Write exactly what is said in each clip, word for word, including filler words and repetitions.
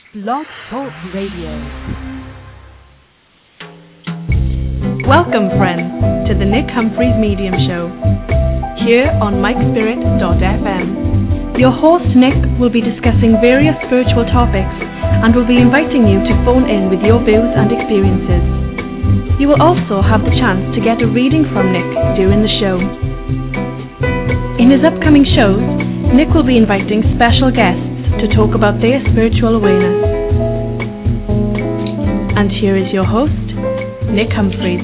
Blog Talk Radio. Welcome, friends, to the Nick Humphreys Medium Show, here on mike spirit dot f m. Your host, Nick, will be discussing various spiritual topics and will be inviting you to phone in with your views and experiences. You will also have the chance to get a reading from Nick during the show. In his upcoming shows, Nick will be inviting special guests to talk about their spiritual awareness. And here is your host, Nick Humphreys.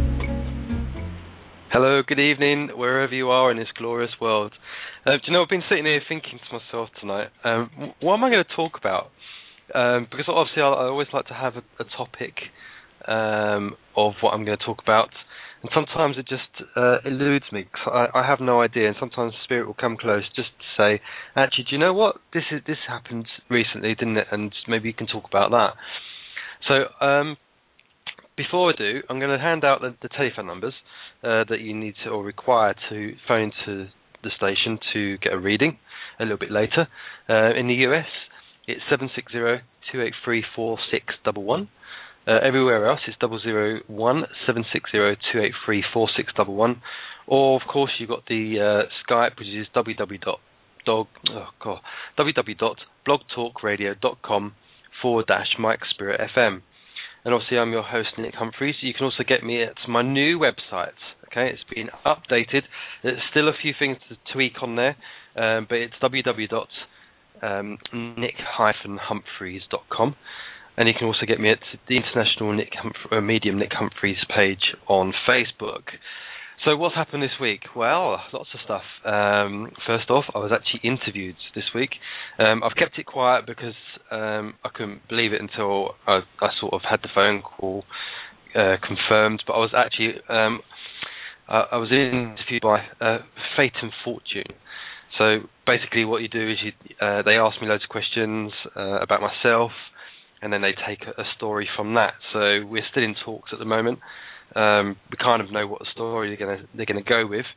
Hello, good evening, wherever you are in this glorious world. Uh, do you know, I've been sitting here thinking to myself tonight, um, what am I going to talk about? Um, because obviously I, I always like to have a, a topic um, of what I'm going to talk about. And sometimes it just uh, eludes me, because I, I have no idea. And sometimes the spirit will come close just to say, actually, do you know what? This is this happened recently, didn't it? And maybe you can talk about that. So um, before I do, I'm going to hand out the, the telephone numbers uh, that you need to or require to phone to the station to get a reading a little bit later. Uh, in the U S, it's seven six zero, two eight three, four six one one. Uh, everywhere else, it's double zero one seven six zero two eight three four six one one, or of course you've got the uh, Skype, which is www.dog oh god www.blogtalkradio.com forward dash Mike Spirit F M. And obviously, I'm your host, Nick Humphreys. You can also get me at my new website. Okay, it's been updated. There's still a few things to tweak on there, um, but it's www dot nick dash humphreys dot com. And you can also get me at the International Nick Humph- uh, Medium Nick Humphreys page on Facebook. So what's happened this week? Well, lots of stuff. Um, first off, I was actually interviewed this week. Um, I've kept it quiet because um, I couldn't believe it until I, I sort of had the phone call uh, confirmed. But I was actually um, I, I was interviewed by uh, Fate and Fortune. So basically, what you do is you, uh, they ask me loads of questions uh, about myself, and then they take a, a story from that. So we're still in talks at the moment. Um, we kind of know what the story they're going to they're going to go with.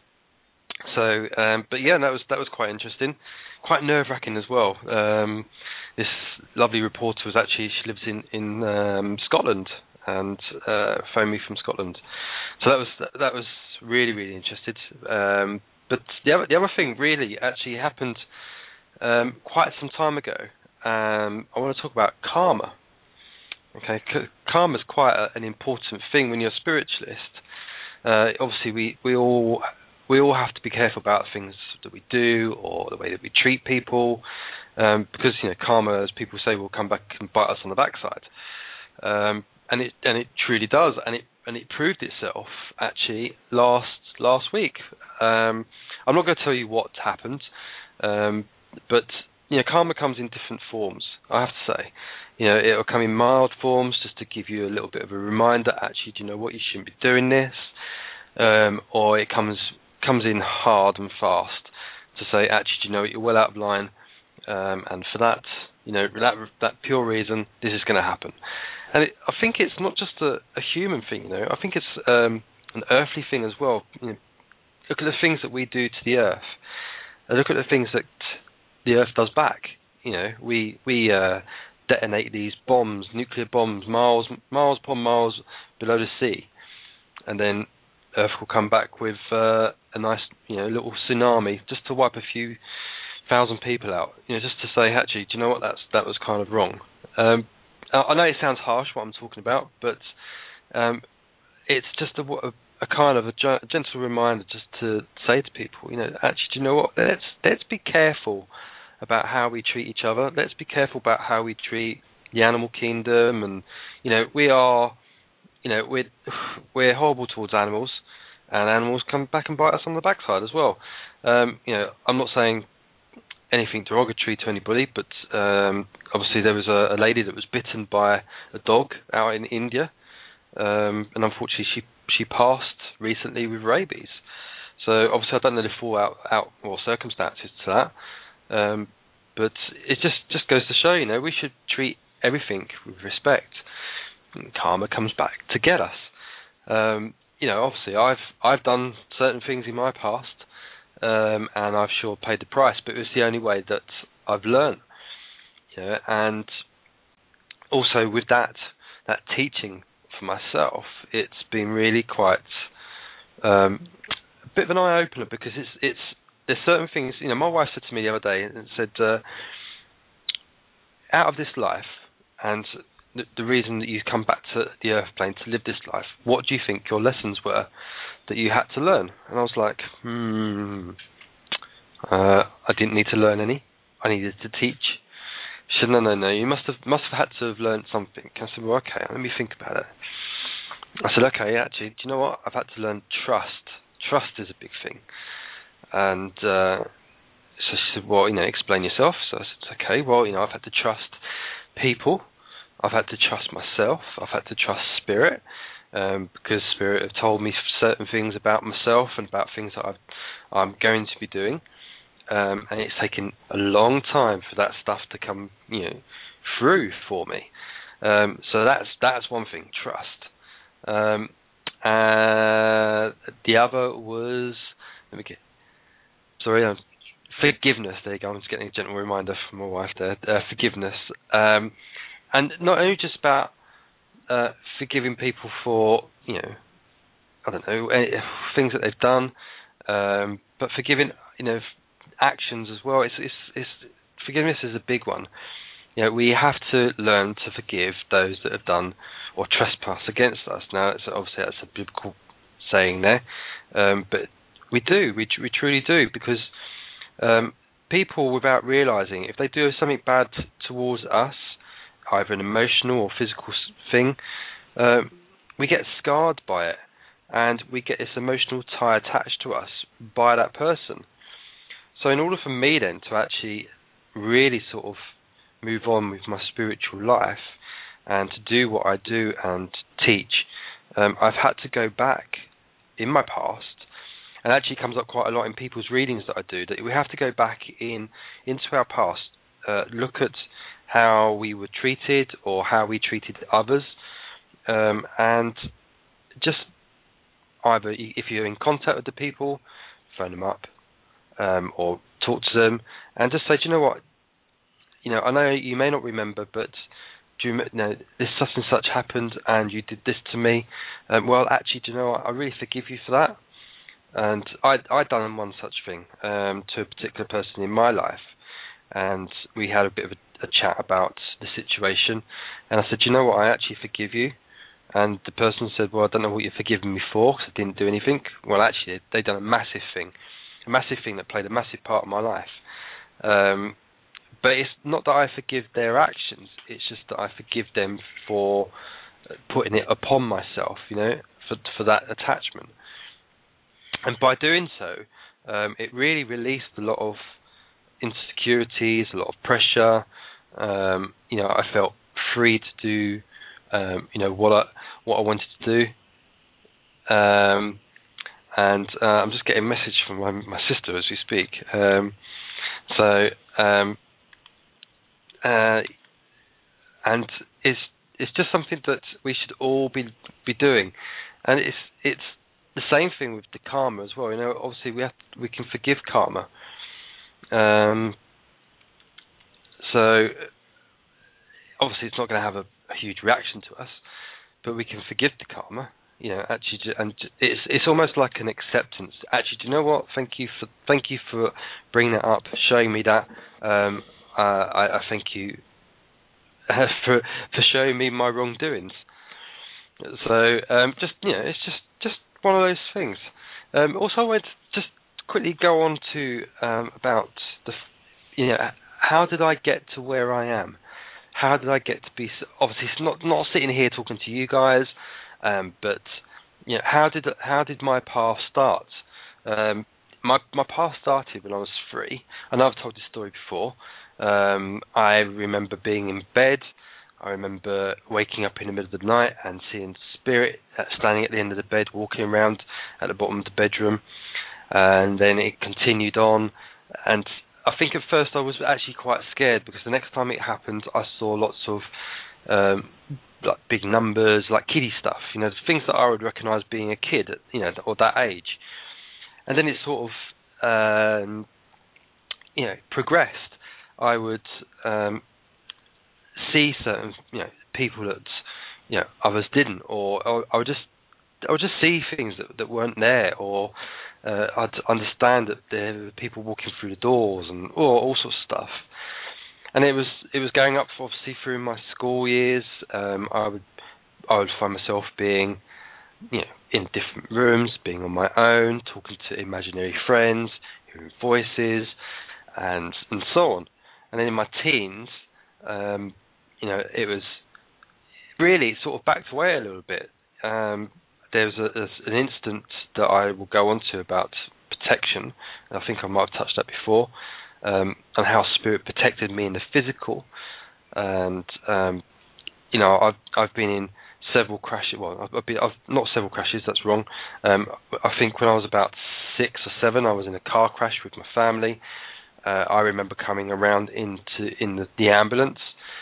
So, um, but yeah, that was that was quite interesting, quite nerve wracking as well. Um, this lovely reporter was actually she lives in in um, Scotland and uh, phoned me from Scotland. So that was that was really really interested. Um, but the other the other thing really actually happened um, quite some time ago. Um, I want to talk about karma. Okay, C- karma is quite a, an important thing when you're a spiritualist. Uh, obviously, we, we all we all have to be careful about things that we do or the way that we treat people, um, because you know karma, as people say, will come back and bite us on the backside. Um, and it and it truly does, and it and it proved itself actually last last week. Um, I'm not going to tell you what happened, um, but you know, karma comes in different forms, I have to say. You know, it'll come in mild forms just to give you a little bit of a reminder, actually, do you know what, you shouldn't be doing this. Um, or it comes comes in hard and fast to say, actually, do you know what, you're well out of line. Um, and for that, you know, that that pure reason, this is going to happen. And it, I think it's not just a, a human thing, you know. I think it's um, an earthly thing as well. You know, look at the things that we do to the earth. Look at the things that the Earth does back. You know, we we uh, detonate these bombs, nuclear bombs, miles miles upon miles below the sea, and then Earth will come back with uh, a nice, you know, little tsunami just to wipe a few thousand people out. You know, just to say, actually, do you know what? That's that was kind of wrong. Um, I, I know it sounds harsh what I'm talking about, but um, it's just a, a, a kind of a, a gentle reminder just to say to people, you know, actually, do you know what? Let's let's be careful about how we treat each other. Let's be careful about how we treat the animal kingdom, and you know, we are, you know, we're we're horrible towards animals, and animals come back and bite us on the backside as well. Um, you know, I'm not saying anything derogatory to anybody, but um, obviously there was a, a lady that was bitten by a dog out in India, um, and unfortunately she she passed recently with rabies. So obviously I don't know the full out, out or circumstances to that. Um, but it just, just goes to show, you know, we should treat everything with respect. Karma comes back to get us. Um, you know, obviously, I've I've done certain things in my past, um, and I've sure paid the price. But it was the only way that I've learned. You know, and also with that that teaching for myself, it's been really quite um, a bit of an eye opener, because it's it's there's certain things. You know, my wife said to me the other day and said, uh, out of this life, and the, the reason that you come back to the earth plane to live this life, what do you think your lessons were that you had to learn? And I was like, hmm, uh, I didn't need to learn any. I needed to teach. She said, no, no, no, you must have must have had to have learned something. I said, well, okay, let me think about it. I said, okay, actually, do you know what? I've had to learn trust. Trust is a big thing. And uh, so she said, well, you know, explain yourself. So I said, okay, well, you know, I've had to trust people. I've had to trust myself. I've had to trust Spirit, um, because Spirit have told me certain things about myself and about things that I've, I'm going to be doing. Um, and it's taken a long time for that stuff to come, you know, through for me. Um, so that's that's one thing, trust. Um, uh, the other was, let me get, sorry, um, forgiveness. There you go. I'm just getting a gentle reminder from my wife there. Uh, forgiveness, um, and not only just about uh, forgiving people for, you know, I don't know, any, things that they've done, um, but forgiving, you know, actions as well. It's, it's, it's forgiveness is a big one. You know, we have to learn to forgive those that have done or trespass against us. Now, it's obviously that's a biblical saying there, um, but we do, we we truly do, because um, people, without realizing, if they do something bad t- towards us, either an emotional or physical thing, um, we get scarred by it, and we get this emotional tie attached to us by that person. So in order for me then to actually really sort of move on with my spiritual life and to do what I do and teach, um, I've had to go back in my past, and it actually comes up quite a lot in people's readings that I do, that we have to go back in into our past, uh, look at how we were treated or how we treated others, um, and just either, if you're in contact with the people, phone them up, um, or talk to them, and just say, do you know what, you know, I know you may not remember, but do you, you know, this such and such happened, and you did this to me. Um, well, actually, do you know what, I really forgive you for that. And I I done one such thing um, to a particular person in my life, and we had a bit of a, a chat about the situation, and I said, you know what, I actually forgive you. And the person said, well, I don't know what you're forgiving me for, because I didn't do anything. Well, actually, they'd done a massive thing, a massive thing that played a massive part in my life. Um, but it's not that I forgive their actions, it's just that I forgive them for putting it upon myself, you know, for for that attachment. And by doing so, um, it really released a lot of insecurities, a lot of pressure. Um, you know, I felt free to do, um, you know, what I what I wanted to do. Um, and uh, I'm just getting a message from my, my sister as we speak. Um, so, um, uh, and it's it's just something that we should all be be doing, and it's it's. the same thing with the karma as well. You know, obviously we have to, we can forgive karma. Um, so obviously it's not going to have a, a huge reaction to us, but we can forgive the karma. You know, actually, and it's it's almost like an acceptance. Actually, do you know what? Thank you for thank you for bringing that up, showing me that. Um, uh, I, I thank you uh, for for showing me my wrongdoings. So um, just you know, it's just just. one of those things. Um, also, I wanted to just quickly go on to um, about the, you know, how did I get to where I am? How did I get to be? Obviously, it's not not sitting here talking to you guys, um, but you know, how did how did my path start? Um, my my path started when I was three. I know I've told this story before. Um, I remember being in bed. I remember waking up in the middle of the night and seeing Spirit standing at the end of the bed, walking around at the bottom of the bedroom, and then it continued on. And I think at first I was actually quite scared, because the next time it happened, I saw lots of um, like big numbers, like kiddie stuff, you know, things that I would recognise being a kid, you know, or that age. And then it sort of, um, you know, progressed. I would um, see certain, you know, people that, you know, others didn't, or, or I would just I would just see things that, that weren't there, or uh, I'd understand that there were people walking through the doors and or all sorts of stuff. And it was it was going up obviously through my school years. Um, I would I would find myself being, you know, in different rooms, being on my own, talking to imaginary friends, hearing voices, and and so on. And then in my teens, um, you know, it was really sort of backed away a little bit. Um, there was a, a, an incident that I will go on to about protection. I think I might have touched that before, um, and how spirit protected me in the physical. And um, you know, I've I've been in several crashes. Well, I've been I've, not several crashes. That's wrong. Um, I think when I was about six or seven, I was in a car crash with my family. Uh, I remember coming around into in the, the ambulance.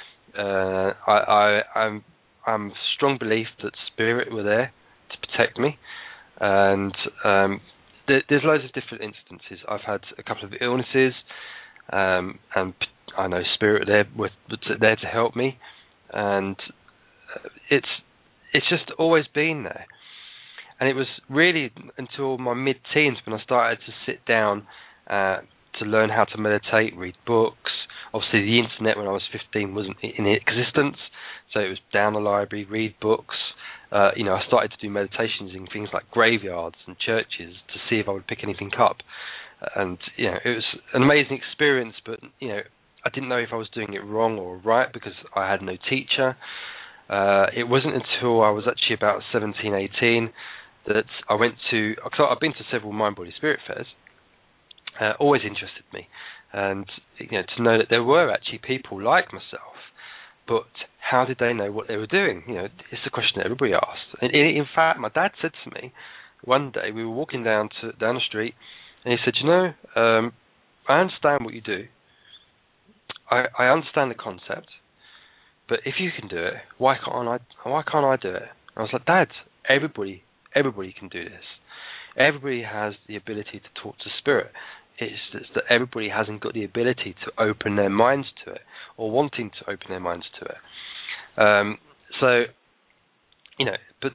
Uh, I, I I'm I'm a strong belief that spirit were there to protect me, and um, there, there's loads of different instances. I've had a couple of illnesses, um, and I know spirit there were there to help me, and it's it's just always been there. And it was really until my mid-teens when I started to sit down uh, to learn how to meditate, read books. Obviously, the internet when I was fifteen wasn't in existence, so it was down the library, read books. Uh, you know, I started to do meditations in things like graveyards and churches to see if I would pick anything up. And, you know, it was an amazing experience, but, you know, I didn't know if I was doing it wrong or right because I had no teacher. Uh, it wasn't until I was actually about seventeen, eighteen that I went to, because I've been to several mind, body, spirit fairs, uh, always interested me. And, you know, to know that there were actually people like myself, but how did they know what they were doing? You know, it's a question that everybody asked. And in, in fact, my dad said to me one day, we were walking down to down the street, and he said, you know, um, I understand what you do. I, I understand the concept, but if you can do it, why can't I? Why can't I do it? I was like, Dad, everybody, everybody can do this. Everybody has the ability to talk to spirit. It's just that everybody hasn't got the ability to open their minds to it, or wanting to open their minds to it. Um, so, you know, but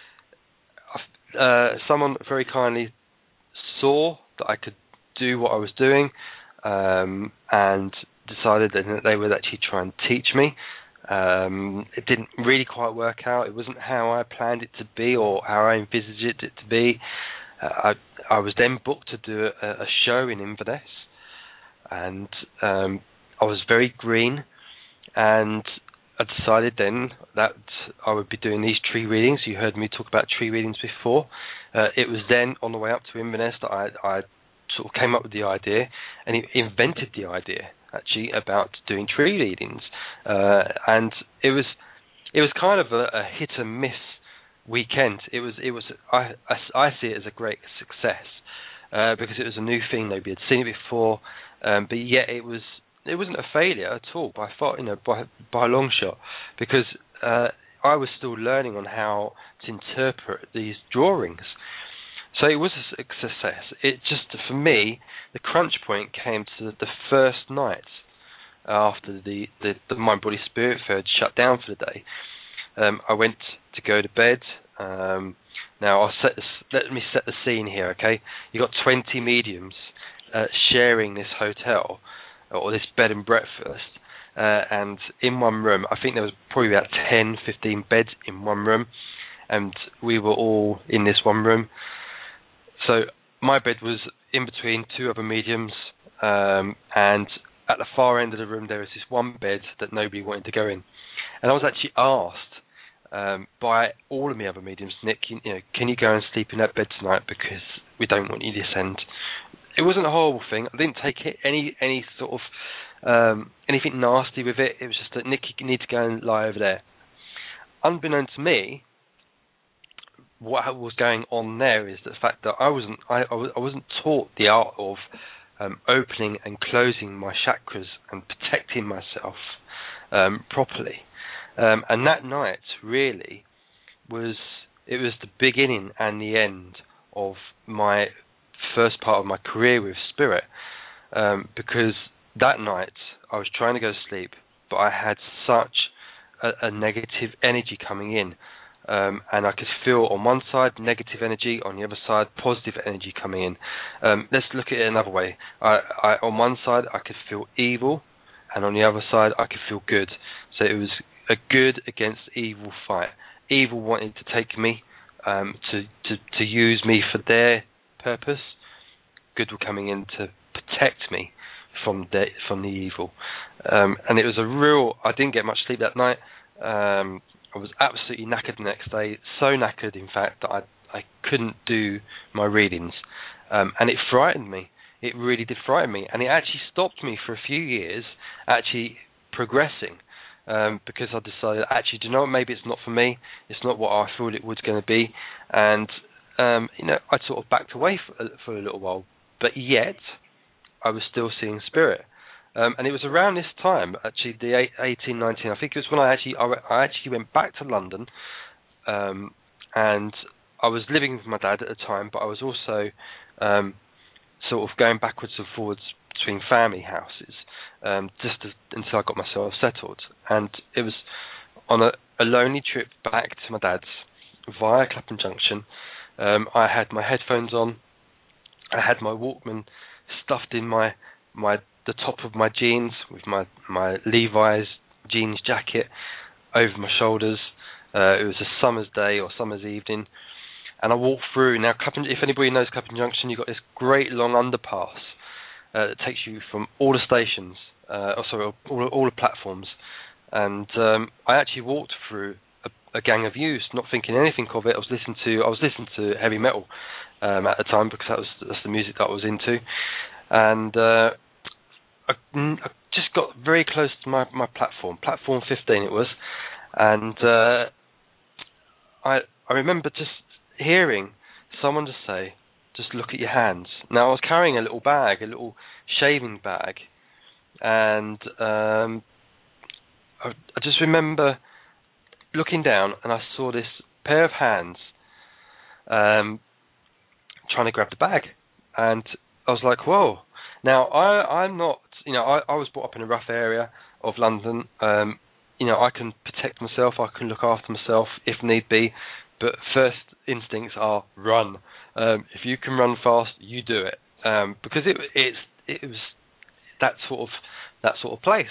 uh, someone very kindly saw that I could do what I was doing, um, and decided that they would actually try and teach me. Um, it didn't really quite work out. It wasn't how I planned it to be or how I envisaged it to be. Uh, I I was then booked to do a, a show in Inverness, and um, I was very green, and I decided then that I would be doing these tree readings. You heard me talk about tree readings before. Uh, it was then on the way up to Inverness that I, I sort of came up with the idea and invented the idea actually about doing tree readings, uh, and it was it was kind of a, a hit and miss weekend. It was it was I, I, I see it as a great success uh, because it was a new thing. Nobody had seen it before, um, but yet it was it wasn't a failure at all by far, you know, by by a long shot, because uh, I was still learning on how to interpret these drawings. So it was a success. It just, for me, the crunch point came to the first night after the, the, the Mind Body Spirit Fair had shut down for the day. Um, I went to go to bed. Um, now, I'll set this, let me set the scene here, okay? You got twenty mediums uh, sharing this hotel or this bed and breakfast, uh, and in one room, I think there was probably about ten, fifteen beds in one room, and we were all in this one room. So my bed was in between two other mediums, um, and at the far end of the room there was this one bed that nobody wanted to go in. And I was actually asked um, by all of the other mediums, Nick, you, you know, can you go and sleep in that bed tonight because we don't want you to descend. It wasn't a horrible thing. I didn't take it any any sort of um, anything nasty with it. It was just that Nick, you need to go and lie over there. Unbeknown to me, what was going on there is the fact that I wasn't I, I wasn't taught the art of um, opening and closing my chakras and protecting myself um, properly, um, and that night really was it was the beginning and the end of my first part of my career with spirit, um, because that night I was trying to go to sleep, but I had such a, a negative energy coming in. Um, and I could feel on one side negative energy, on the other side positive energy coming in. Um, let's look at it another way. I, I, on one side I could feel evil, and on the other side I could feel good. So it was a good against evil fight. Evil wanted to take me, um, to, to, to use me for their purpose. Good were coming in to protect me from the, from the evil. Um, and it was a real, I didn't get much sleep that night. Um, I was absolutely knackered the next day, so knackered, in fact, that I I couldn't do my readings. Um, and it frightened me. It really did frighten me. And it actually stopped me for a few years actually progressing, um, because I decided, actually, do you know what, maybe it's not for me. It's not what I thought it was going to be. And, um, you know, I sort of backed away for, for a little while. But yet, I was still seeing spirit. Um, and it was around this time, actually, the eighteen, nineteen, I think it was when I actually I, I actually went back to London, um, and I was living with my dad at the time, but I was also um, sort of going backwards and forwards between family houses, um, just to, until I got myself settled. And it was on a, a lonely trip back to my dad's via Clapham Junction. Um, I had my headphones on, I had my Walkman stuffed in my my the top of my jeans with my, my Levi's jeans jacket over my shoulders. Uh, it was a summer's day or summer's evening, and I walked through. Now, Clapham, if anybody knows Clapham Junction, you've got this great long underpass uh, that takes you from all the stations, uh, oh, sorry, all, all the platforms. And um, I actually walked through a, a gang of youths, not thinking anything of it. I was listening to I was listening to heavy metal um, at the time, because that was that's the music that I was into, and uh, I, I just got very close to my, my platform, platform fifteen it was, and uh, I I remember just hearing someone just say, just look at your hands. Now, I was carrying a little bag, a little shaving bag, and um, I, I just remember looking down, and I saw this pair of hands um, trying to grab the bag, and I was like, whoa. Now, I, I'm not, you know, I, I was brought up in a rough area of London. Um, you know, I can protect myself, I can look after myself if need be, but first instincts are run. Um, if you can run fast, you do it, um, because it it's it was that sort of that sort of place.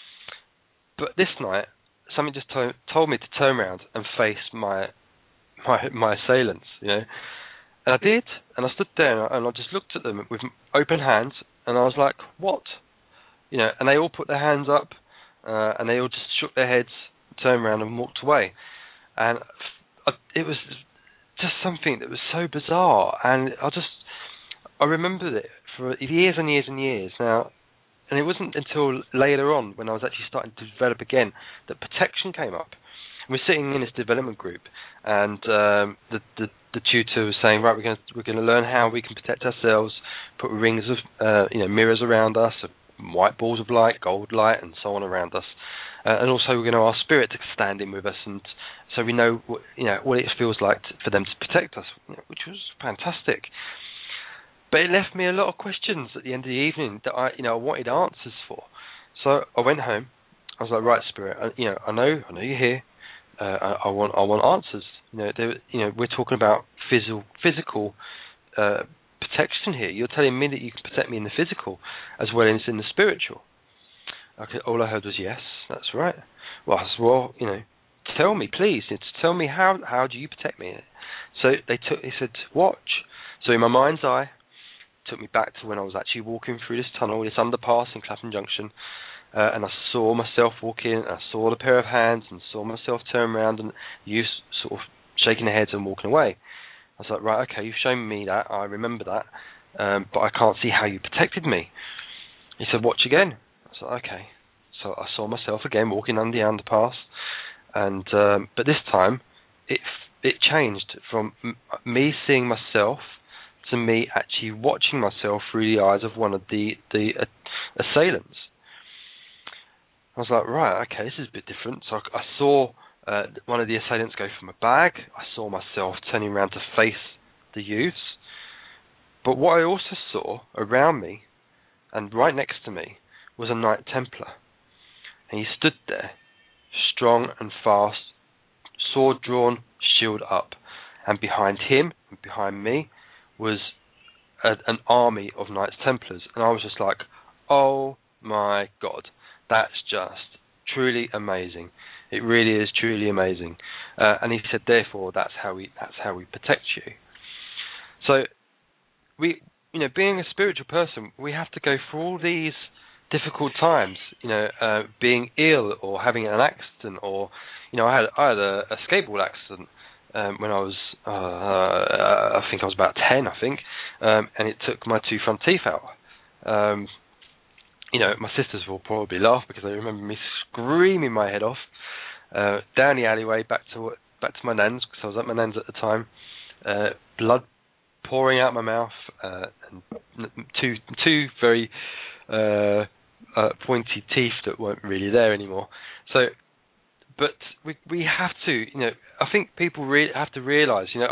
But this night, something just to- told me to turn around and face my my my assailants, you know. And I did, and I stood there and I, and I just looked at them with open hands, and I was like, what? You know, and they all put their hands up, uh, and they all just shook their heads, turned around and walked away. And I, it was just something that was so bizarre, and I just, I remembered it for years and years and years now. And it wasn't until later on, when I was actually starting to develop again, that protection came up. We're sitting in this development group, and um, the, the the tutor was saying, right, we're going to we're going to learn how we can protect ourselves. Put rings of uh, you know mirrors around us, white balls of light, gold light, and so on around us. Uh, and also, we're going to ask spirit to stand in with us, and so we know what, you know what it feels like to, for them to protect us, you know, which was fantastic. But it left me a lot of questions at the end of the evening that I you know I wanted answers for. So I went home. I was like, right, spirit, I, you know I know I know you're here. Uh, I, I want I want answers. You know, they, you know, we're talking about physical physical uh, protection here. You're telling me that you can protect me in the physical as well as in the spiritual. Okay, all I heard was yes, that's right. Well, I said, well, you know, tell me, please. It's, tell me how how do you protect me? So they took. They said, watch. So in my mind's eye, it took me back to when I was actually walking through this tunnel, this underpass in Clapham Junction. Uh, and I saw myself walk in, and I saw the pair of hands, and saw myself turn around, and you sort of shaking their heads and walking away. I was like, right, okay, you've shown me that, I remember that, um, but I can't see how you protected me. He said, watch again. I was like, okay. So I saw myself again walking under the underpass, and um, but this time it it changed from m- me seeing myself to me actually watching myself through the eyes of one of the the uh, assailants. I was like, right, okay, this is a bit different. So I, I saw uh, one of the assailants go for my bag. I saw myself turning around to face the youths. But what I also saw around me and right next to me was a Knight Templar. And he stood there, strong and fast, sword drawn, shield up. And behind him, and behind me, was a, an army of Knights Templars. And I was just like, oh my God, that's just truly amazing. It really is truly amazing. Uh, and he said, therefore, that's how we that's how we protect you. So, we, you know, being a spiritual person, we have to go through all these difficult times. You know, uh, being ill or having an accident, or, you know, I had I had a, a skateboard accident um, when I was, uh, I think I was about ten, I think, um, and it took my two front teeth out. Um, you know, my sisters will probably laugh because they remember me screaming my head off uh, down the alleyway back to back to my nan's, because I was at my nan's at the time. Uh, blood pouring out my mouth, uh, and two two very uh, uh, pointy teeth that weren't really there anymore. So, but we we have to, you know, I think people re- have to realise, you know,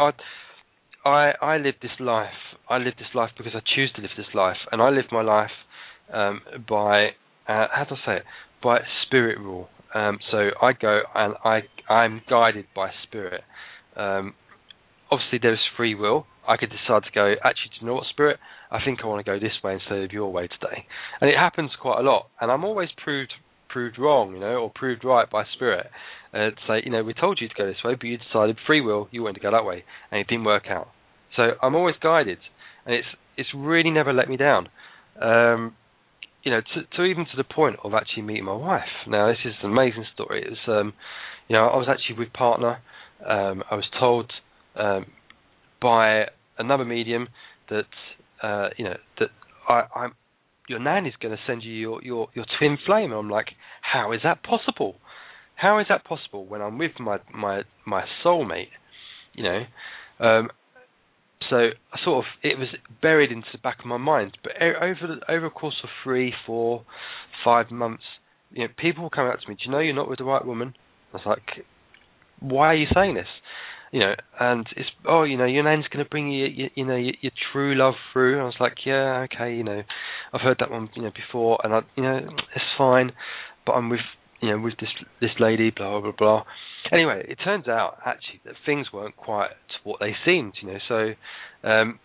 I I I live this life. I live this life because I choose to live this life, and I live my life um, by uh, how do I say it? By spirit rule. Um, so I go and I I'm guided by spirit. Um, obviously, there's free will. I could decide to go, actually, do you know what, Spirit? I think I want to go this way instead of your way today. And it happens quite a lot. And I'm always proved proved wrong, you know, or proved right by Spirit. Uh, to say, you know, we told you to go this way, but you decided free will, you wanted to go that way. And it didn't work out. So I'm always guided. And it's it's really never let me down. Um, you know, to, to even to the point of actually meeting my wife. Now, this is an amazing story. It was, um, you know, I was actually with partner. Um, I was told um, by another medium that uh, you know that I, I'm your nan is going to send you your, your, your twin flame, and I'm like, how is that possible? How is that possible when I'm with my my, my soulmate? You know, um, so I sort of it was buried into the back of my mind. But over the, over a course of three, four, five months, you know, people will come out to me. Do you know you're not with the right woman? I was like, why are you saying this? You know, and it's, oh, you know, your nan's going to bring you, you, you know, your, your true love through. And I was like, yeah, okay, you know, I've heard that one, you know, before, and I, you know, it's fine, but I'm with, you know, with this this lady, blah blah blah. Anyway, it turns out actually that things weren't quite what they seemed, you know. So um,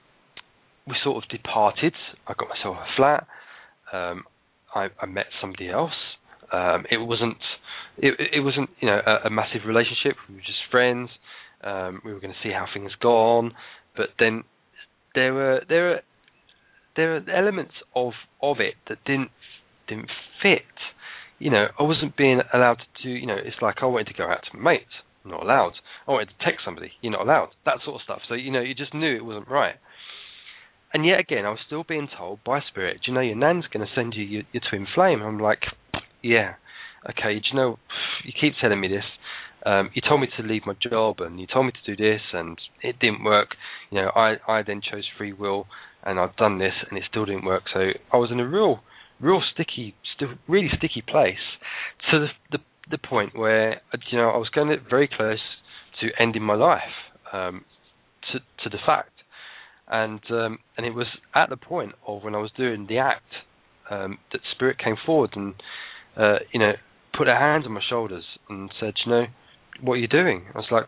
we sort of departed. I got myself a flat. Um, I, I met somebody else. Um, it wasn't, it, it wasn't, you know, a, a massive relationship. We were just friends. Um, we were going to see how things go on, but then there were there were there were elements of, of it that didn't didn't fit. You know, I wasn't being allowed to do. You know, it's like I wanted to go out to my mates, I'm not allowed. I wanted to text somebody, you're not allowed. That sort of stuff. So you know, you just knew it wasn't right. And yet again, I was still being told by Spirit, do you know, your nan's going to send you your, your twin flame. I'm like, yeah, okay. Do you know, you keep telling me this. Um, you told me to leave my job, and you told me to do this, and it didn't work. You know, I, I then chose free will, and I've done this, and it still didn't work. So I was in a real, real sticky, still really sticky place, to the, the the point where, you know, I was going very close to ending my life, um, to to the fact, and um, and it was at the point of when I was doing the act um, that Spirit came forward and uh, you know, put her hands on my shoulders and said, you know, what are you doing? I was like,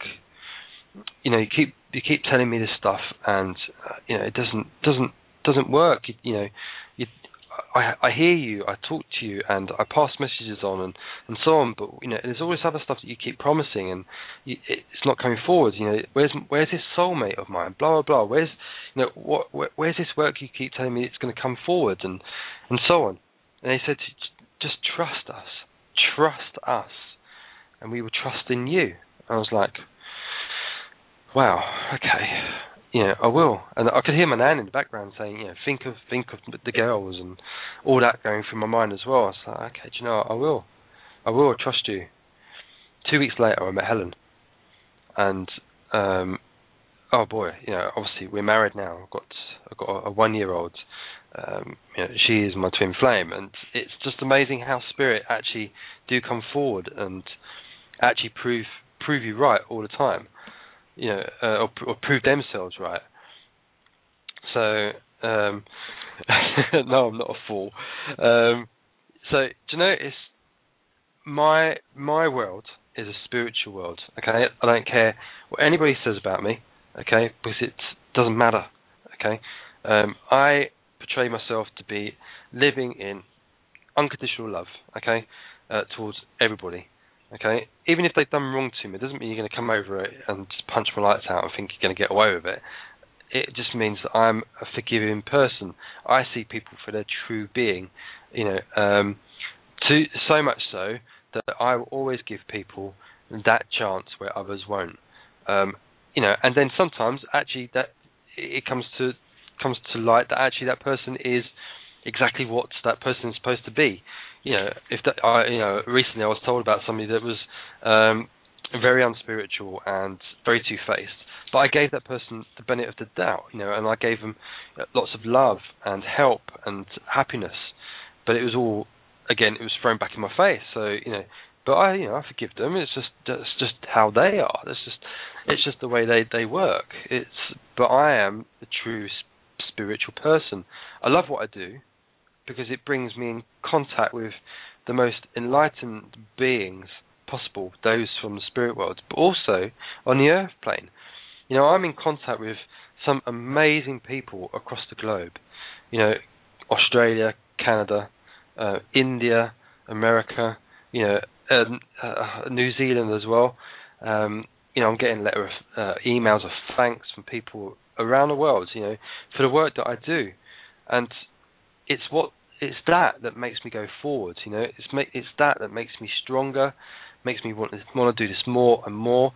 you know, you keep you keep telling me this stuff, and uh, you know, it doesn't doesn't doesn't work. You, you know, you, I I hear you, I talk to you, and I pass messages on, and, and so on. But you know, there's all this other stuff that you keep promising, and you, it's not coming forward. You know, where's where's this soulmate of mine? Blah blah blah. Where's you know what where, where's this work you keep telling me it's going to come forward, and and so on. And they said, just trust us, trust us. And we were trusting you. I was like, wow, okay, you know, I will. And I could hear my nan in the background saying, you know, think of think of the girls and all that going through my mind as well. I was like, okay, do you know what? I will. I will trust you. Two weeks later, I met Helen. And, um, oh boy, you know, obviously we're married now. I've got, I've got a, a one-year-old. Um, you know, she is my twin flame. And it's just amazing how Spirit actually do come forward and actually prove prove you right all the time, you know, uh, or, or prove themselves right. So, um, no, I'm not a fool. Um, so, do you know, it's my my world is a spiritual world. Okay, I don't care what anybody says about me. Okay, because it doesn't matter. Okay, um, I portray myself to be living in unconditional love. Okay, uh, towards everybody. Okay, even if they've done wrong to me, it doesn't mean you're going to come over it and just punch my lights out and think you're going to get away with it. It just means that I'm a forgiving person. I see people for their true being, you know, um, to, so much so that I will always give people that chance where others won't. Um, you know, and then sometimes actually that it comes to comes to light that actually that person is exactly what that person is supposed to be. You know, if that, I, you know, recently I was told about somebody that was um, very unspiritual and very two-faced. But I gave that person the benefit of the doubt, you know, and I gave them lots of love and help and happiness. But it was all, again, it was thrown back in my face. So, you know, but I, you know, I forgive them. It's just, it's just how they are. It's just, it's just the way they, they work. It's, but I am a true spiritual person. I love what I do because it brings me in contact with the most enlightened beings possible, those from the spirit world, but also on the earth plane. You know, I'm in contact with some amazing people across the globe. You know, Australia, Canada, uh, India, America, you know, um, uh, New Zealand as well. Um, you know, I'm getting letter of, uh, emails of thanks from people around the world, you know, for the work that I do. And it's what it's that that makes me go forward, you know. It's ma- it's that that makes me stronger, makes me want to, want to do this more and more.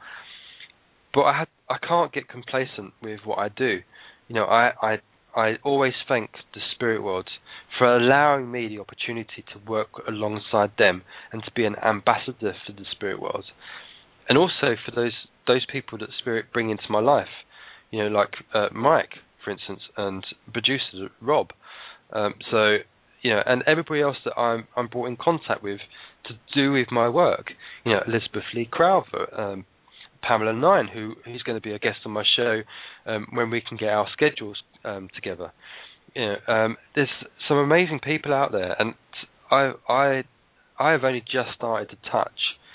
But I had, I can't get complacent with what I do. You know, I, I I always thank the spirit world for allowing me the opportunity to work alongside them and to be an ambassador for the spirit world, and also for those those people that spirit bring into my life. You know, like uh, Mike, for instance, and producer Rob. Um, so you know, and everybody else that I'm I'm brought in contact with to do with my work. You know, Elizabeth Lee Crowther, um, Pamela Nine, who who's going to be a guest on my show um, when we can get our schedules um, together. You know, um, there's some amazing people out there, and I I I have only just started to touch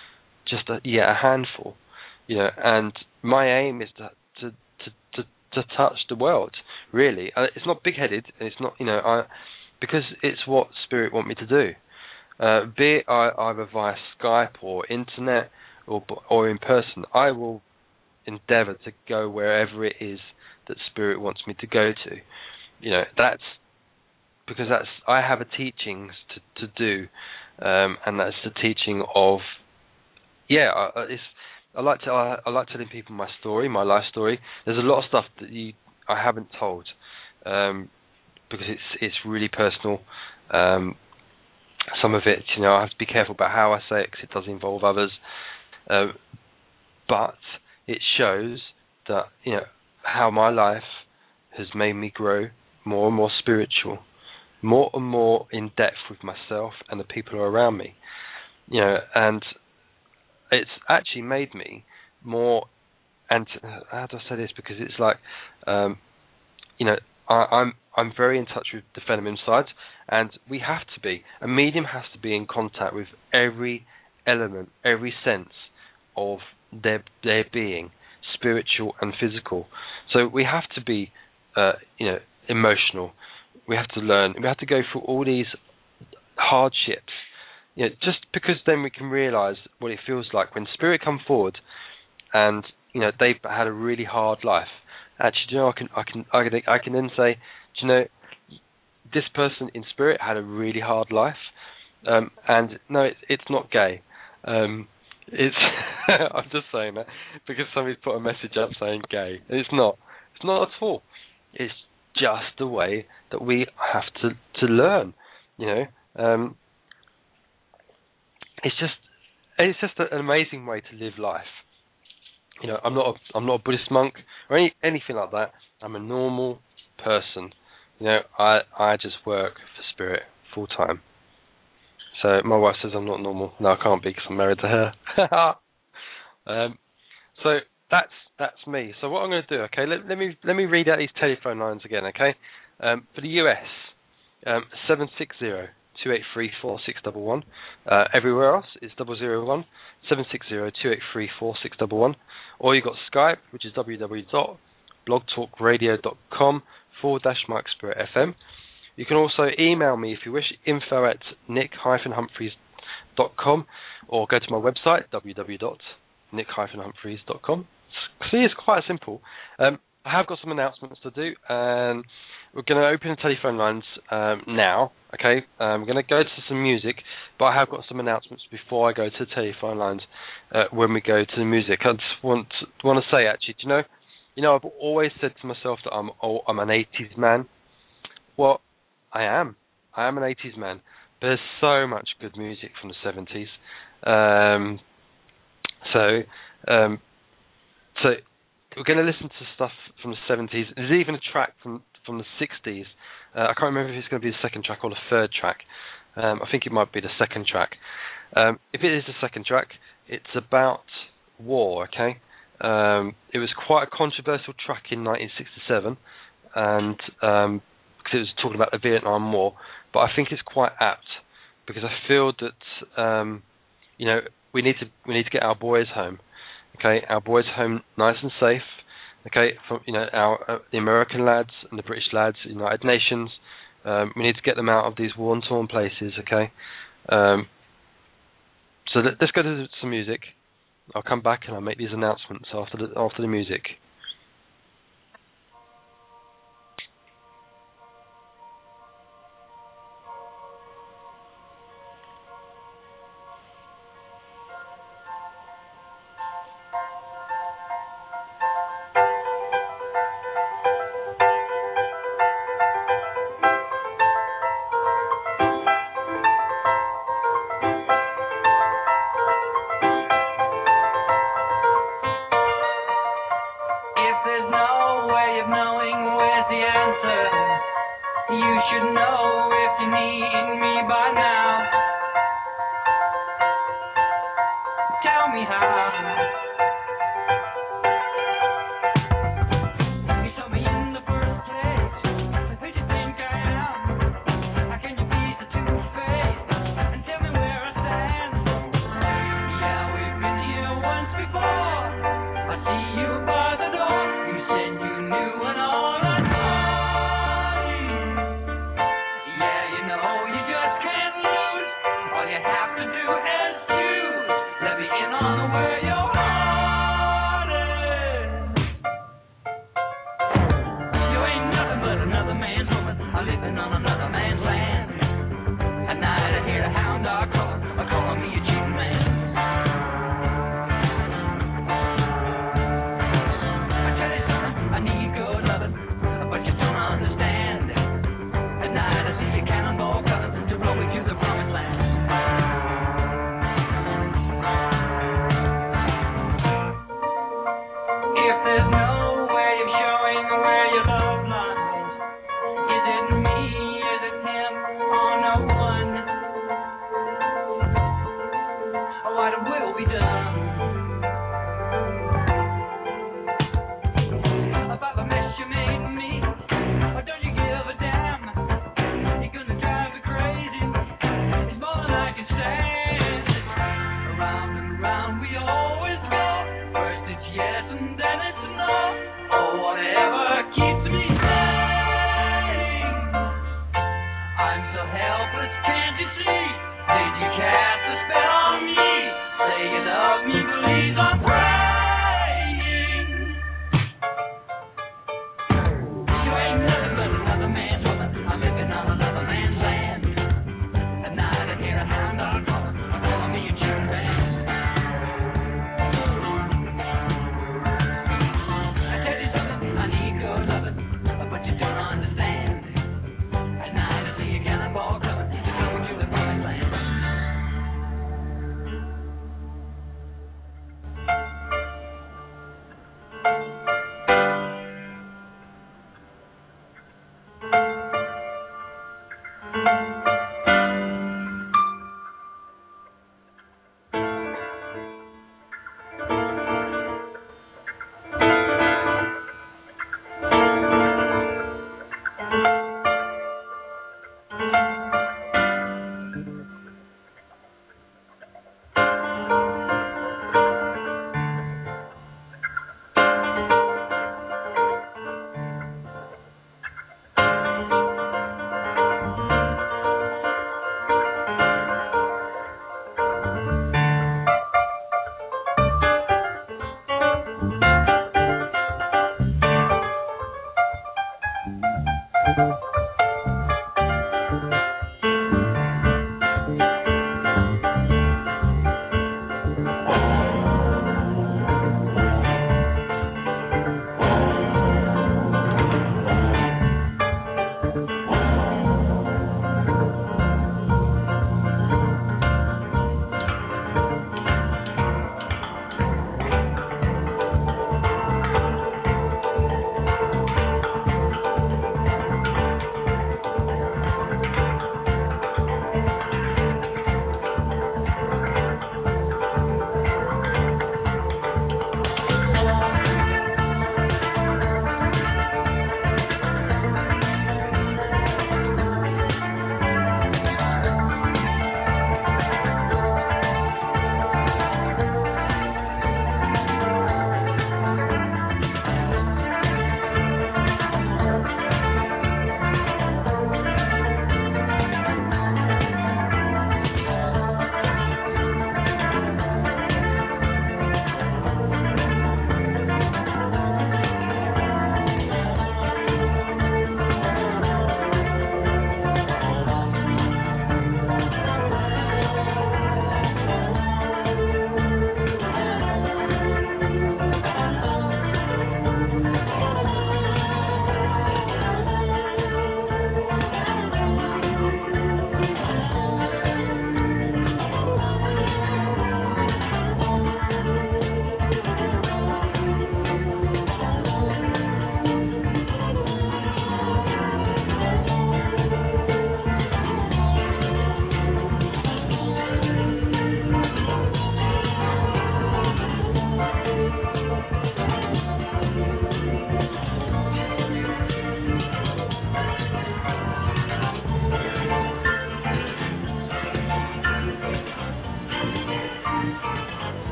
just a, yeah a handful. You know, and my aim is to to to to, to touch the world. Really, uh, it's not big-headed. It's not, you know, I because it's what Spirit want me to do. Uh, be it I, either via Skype or internet or or in person, I will endeavour to go wherever it is that Spirit wants me to go to. You know, that's because that's I have a teachings to to do, um, and that's the teaching of yeah. I, it's I like to I, I like telling people my story, my life story. There's a lot of stuff that you I haven't told um, because it's it's really personal. Um, some of it, you know, I have to be careful about how I say it because it does involve others. Uh, but it shows that, you know, how my life has made me grow more and more spiritual, more and more in depth with myself and the people who are around me. You know, and it's actually made me more. And how do I say this? Because it's like, um, you know, I, I'm I'm very in touch with the feminine side, and we have to be. A medium has to be in contact with every element, every sense of their their being, spiritual and physical. So we have to be, uh, you know, emotional. We have to learn. We have to go through all these hardships. You know, just because then we can realise what it feels like when spirit come forward, and you know they've had a really hard life. Actually, do you know, I can, I can, I can, I can then say, do you know, this person in spirit had a really hard life, um, and no, it, it's not gay. Um, it's, I'm just saying that because somebody's put a message up saying gay. It's not. It's not at all. It's just the way that we have to to learn. You know, um, it's just, it's just an amazing way to live life. You know, I'm not a, I'm not a Buddhist monk or any, anything like that. I'm a normal person. You know, I, I just work for spirit full time. So my wife says I'm not normal. No, I can't be because I'm married to her. um, so that's that's me. So what I'm going to do, okay? Let, let me let me read out these telephone lines again, okay? Um, for the U S, um, seven six zero, two eight three, four six one one. Uh, everywhere else, it's double zero one, seven six zero, two eight three, four six one one. Or you've got Skype, which is www.blogtalkradio.com forward dash Mike Spirit F M. You can also email me if you wish, info at nick dash humphreys dot com, or go to my website, w w w dot nick dash humphreys dot com. See, it's quite simple. Um, I have got some announcements to do, and we're going to open the telephone lines um, now, okay? Um, we're going to go to some music, but I have got some announcements before I go to the telephone lines uh, when we go to the music. I just want to, want to say, actually, do you know, you know, I've always said to myself that I'm oh, I'm an eighties man. Well, I am. I am an eighties man. But there's so much good music from the seventies. Um, so, um, so we're going to listen to stuff from the seventies. There's even a track from from the sixties. Uh, I can't remember if it's going to be the second track or the third track. Um, I think it might be the second track. Um, if it is the second track, it's about war, okay? Um, it was quite a controversial track in nineteen sixty-seven, and um, because it was talking about the Vietnam War, but I think it's quite apt because I feel that um, you know we need to we need to get our boys home, okay? Our boys home nice and safe. Okay, from you know our uh, the American lads and the British lads, United Nations, um, we need to get them out of these war-torn places. Okay, um, so let, let's go to some music. I'll come back and I'll make these announcements after the after the music.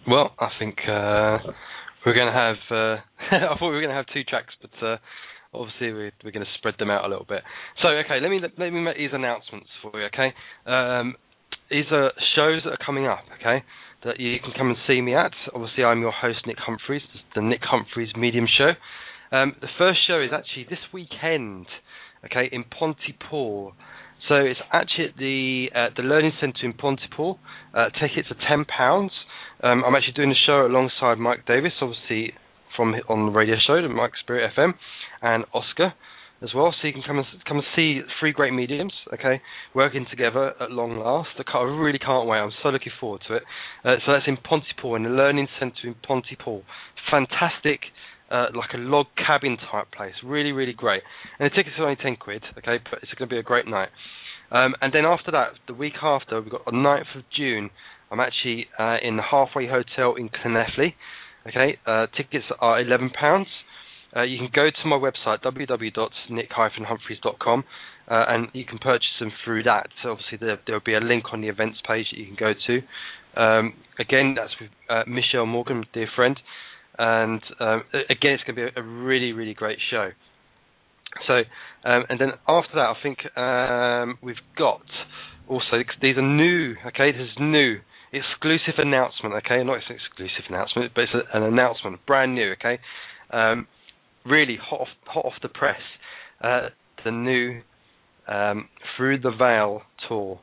Well, I think uh, we're going to have. Uh, I thought we were going to have two tracks, but uh, obviously we're, we're going to spread them out a little bit. So, okay, let me let me make these announcements for you. Okay, um, these are shows that are coming up. Okay, that you can come and see me at. Obviously, I'm your host, Nick Humphreys, the Nick Humphreys Medium Show. Um, the first show is actually this weekend. Okay, in Pontypool. So it's actually at the uh, the Learning Centre in Pontypool. Uh, tickets are ten pounds. Um, I'm actually doing a show alongside Mike Davis, obviously from on the radio show, the Mike Spirit F M, and Oscar as well. So you can come and come and see three great mediums, okay, working together at long last. I, can't, I really can't wait. I'm so looking forward to it. Uh, so that's in Pontypool, in the Learning Centre in Pontypool. Fantastic, uh, like a log cabin type place. Really, really great. And the tickets are only ten quid, okay, but it's going to be a great night. Um, and then after that, the week after, we've got the ninth of June. I'm actually uh, in the Halfway Hotel in Clonefley. Okay, uh, tickets are eleven pounds. Uh, you can go to my website, w w w dot nick dash humphreys dot com, uh, and you can purchase them through that. So obviously, there will be a link on the events page that you can go to. Um, again, that's with uh, Michelle Morgan, dear friend. And um, again, it's going to be a really, really great show. So, um, and then after that, I think um, we've got also, these are new, okay, this is new. Exclusive announcement, okay? Not an exclusive announcement, but it's a, an announcement, brand new, okay? Um, really hot off, hot off the press. Uh, the new um, Through the Veil tour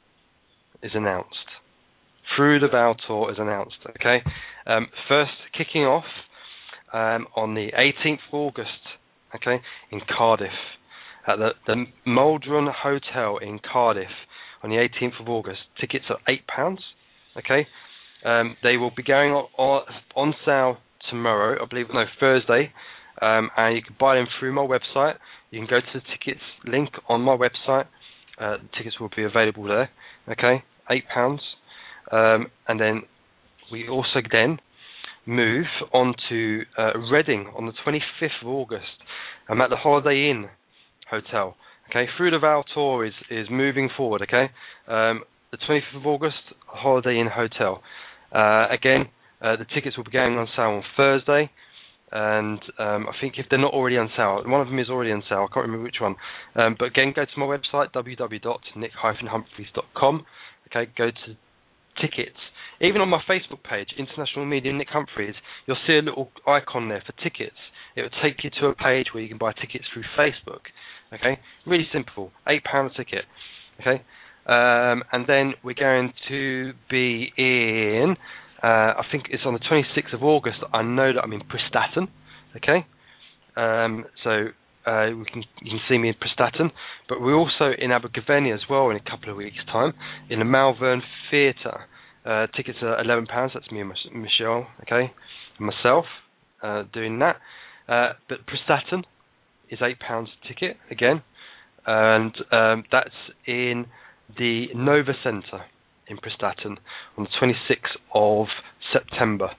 is announced. Through the Veil tour is announced, okay? Um, first kicking off um, on the eighteenth of August, okay, in Cardiff, at the, the Maldron Hotel in Cardiff on the eighteenth of August. Tickets are eight pounds. Okay, um, they will be going on, on, on sale tomorrow, I believe, no, Thursday, um, and you can buy them through my website. You can go to the tickets link on my website. Uh, the tickets will be available there. Okay, eight pounds, um, and then we also then move on to uh, Reading on the twenty-fifth of August. I'm at the Holiday Inn Hotel. Okay, Through the Veil tour is is moving forward. Okay. Um, The twenty-fifth of August, Holiday Inn Hotel. Uh, again, uh, the tickets will be going on sale on Thursday, and um, I think if they're not already on sale, one of them is already on sale. I can't remember which one. Um, but again, go to my website, w w w dot nick dash humphreys dot com. Okay, go to tickets. Even on my Facebook page, International Medium Nick Humphreys, you'll see a little icon there for tickets. It will take you to a page where you can buy tickets through Facebook. Okay, really simple. Eight pound a ticket. Okay. Um, and then we're going to be in, uh, I think it's on the twenty-sixth of August. I know that I'm in Prestatyn, okay? Um, so uh, we can you can see me in Prestatyn, but we're also in Abergavenny as well in a couple of weeks' time, in the Malvern Theatre. Uh, tickets are eleven pounds, that's me and Michelle, okay? And myself uh, doing that. Uh, but Prestatyn is eight pounds a ticket, again, and um, that's in the Nova Centre in Prestatyn on the twenty-sixth of September.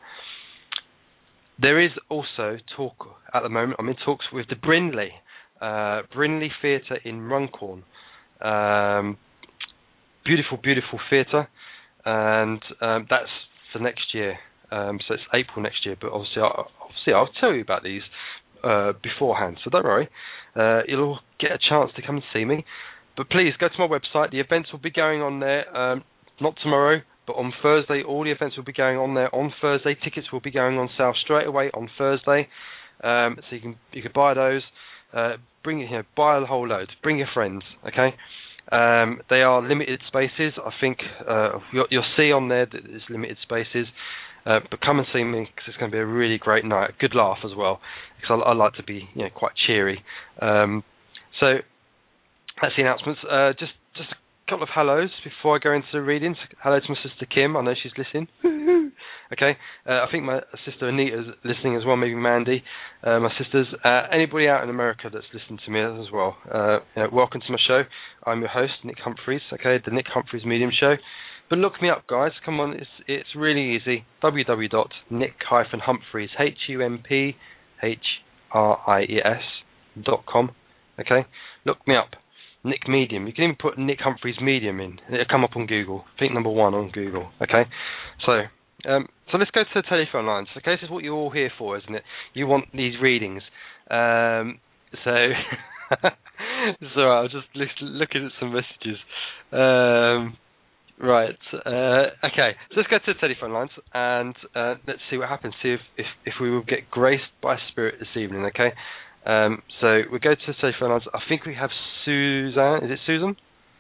There is also talk at the moment, I'm in talks with the Brindley, uh, Brindley Theatre in Runcorn. Um, beautiful, beautiful theatre, and um, that's for next year. Um, so it's April next year, but obviously, I'll, obviously I'll tell you about these uh, beforehand, so don't worry. Uh, you'll get a chance to come and see me. But please, go to my website. The events will be going on there, um, not tomorrow, but on Thursday. All the events will be going on there on Thursday. Tickets will be going on sale straight away on Thursday. Um, so you can you can buy those. Uh, bring you know, buy a whole load. Bring your friends, okay? Um, they are limited spaces. I think uh, you'll, you'll see on there that there's limited spaces. Uh, but come and see me because it's going to be a really great night. Good laugh as well, because I, I like to be you know, quite cheery. Um, so... That's the announcements. Uh, just just a couple of hellos before I go into the readings. Hello to my sister Kim. I know she's listening. Okay. Uh, I think my sister Anita's listening as well, maybe Mandy. Uh, my sisters. Uh, anybody out in America that's listening to me as well. Uh, you know, welcome to my show. I'm your host, Nick Humphreys. Okay, the Nick Humphreys Medium Show. But look me up, guys. Come on, it's it's really easy. w w w dot nick dash humphreys, H U M P H R I E S dot com. Okay, look me up. Nick Medium. You can even put Nick Humphreys Medium in. It'll come up on Google. I think number one on Google. Okay? So, Um, so let's go to the telephone lines. Okay, this is what you're all here for, isn't it? You want these readings. Um, so, so I'm just looking at some messages. Um, right. Uh, okay. So let's go to the telephone lines and uh, let's see what happens. See if, if, if we will get graced by Spirit this evening. Okay. Um, so we go to the telephone lines. I think we have Suzanne. Is it Susan?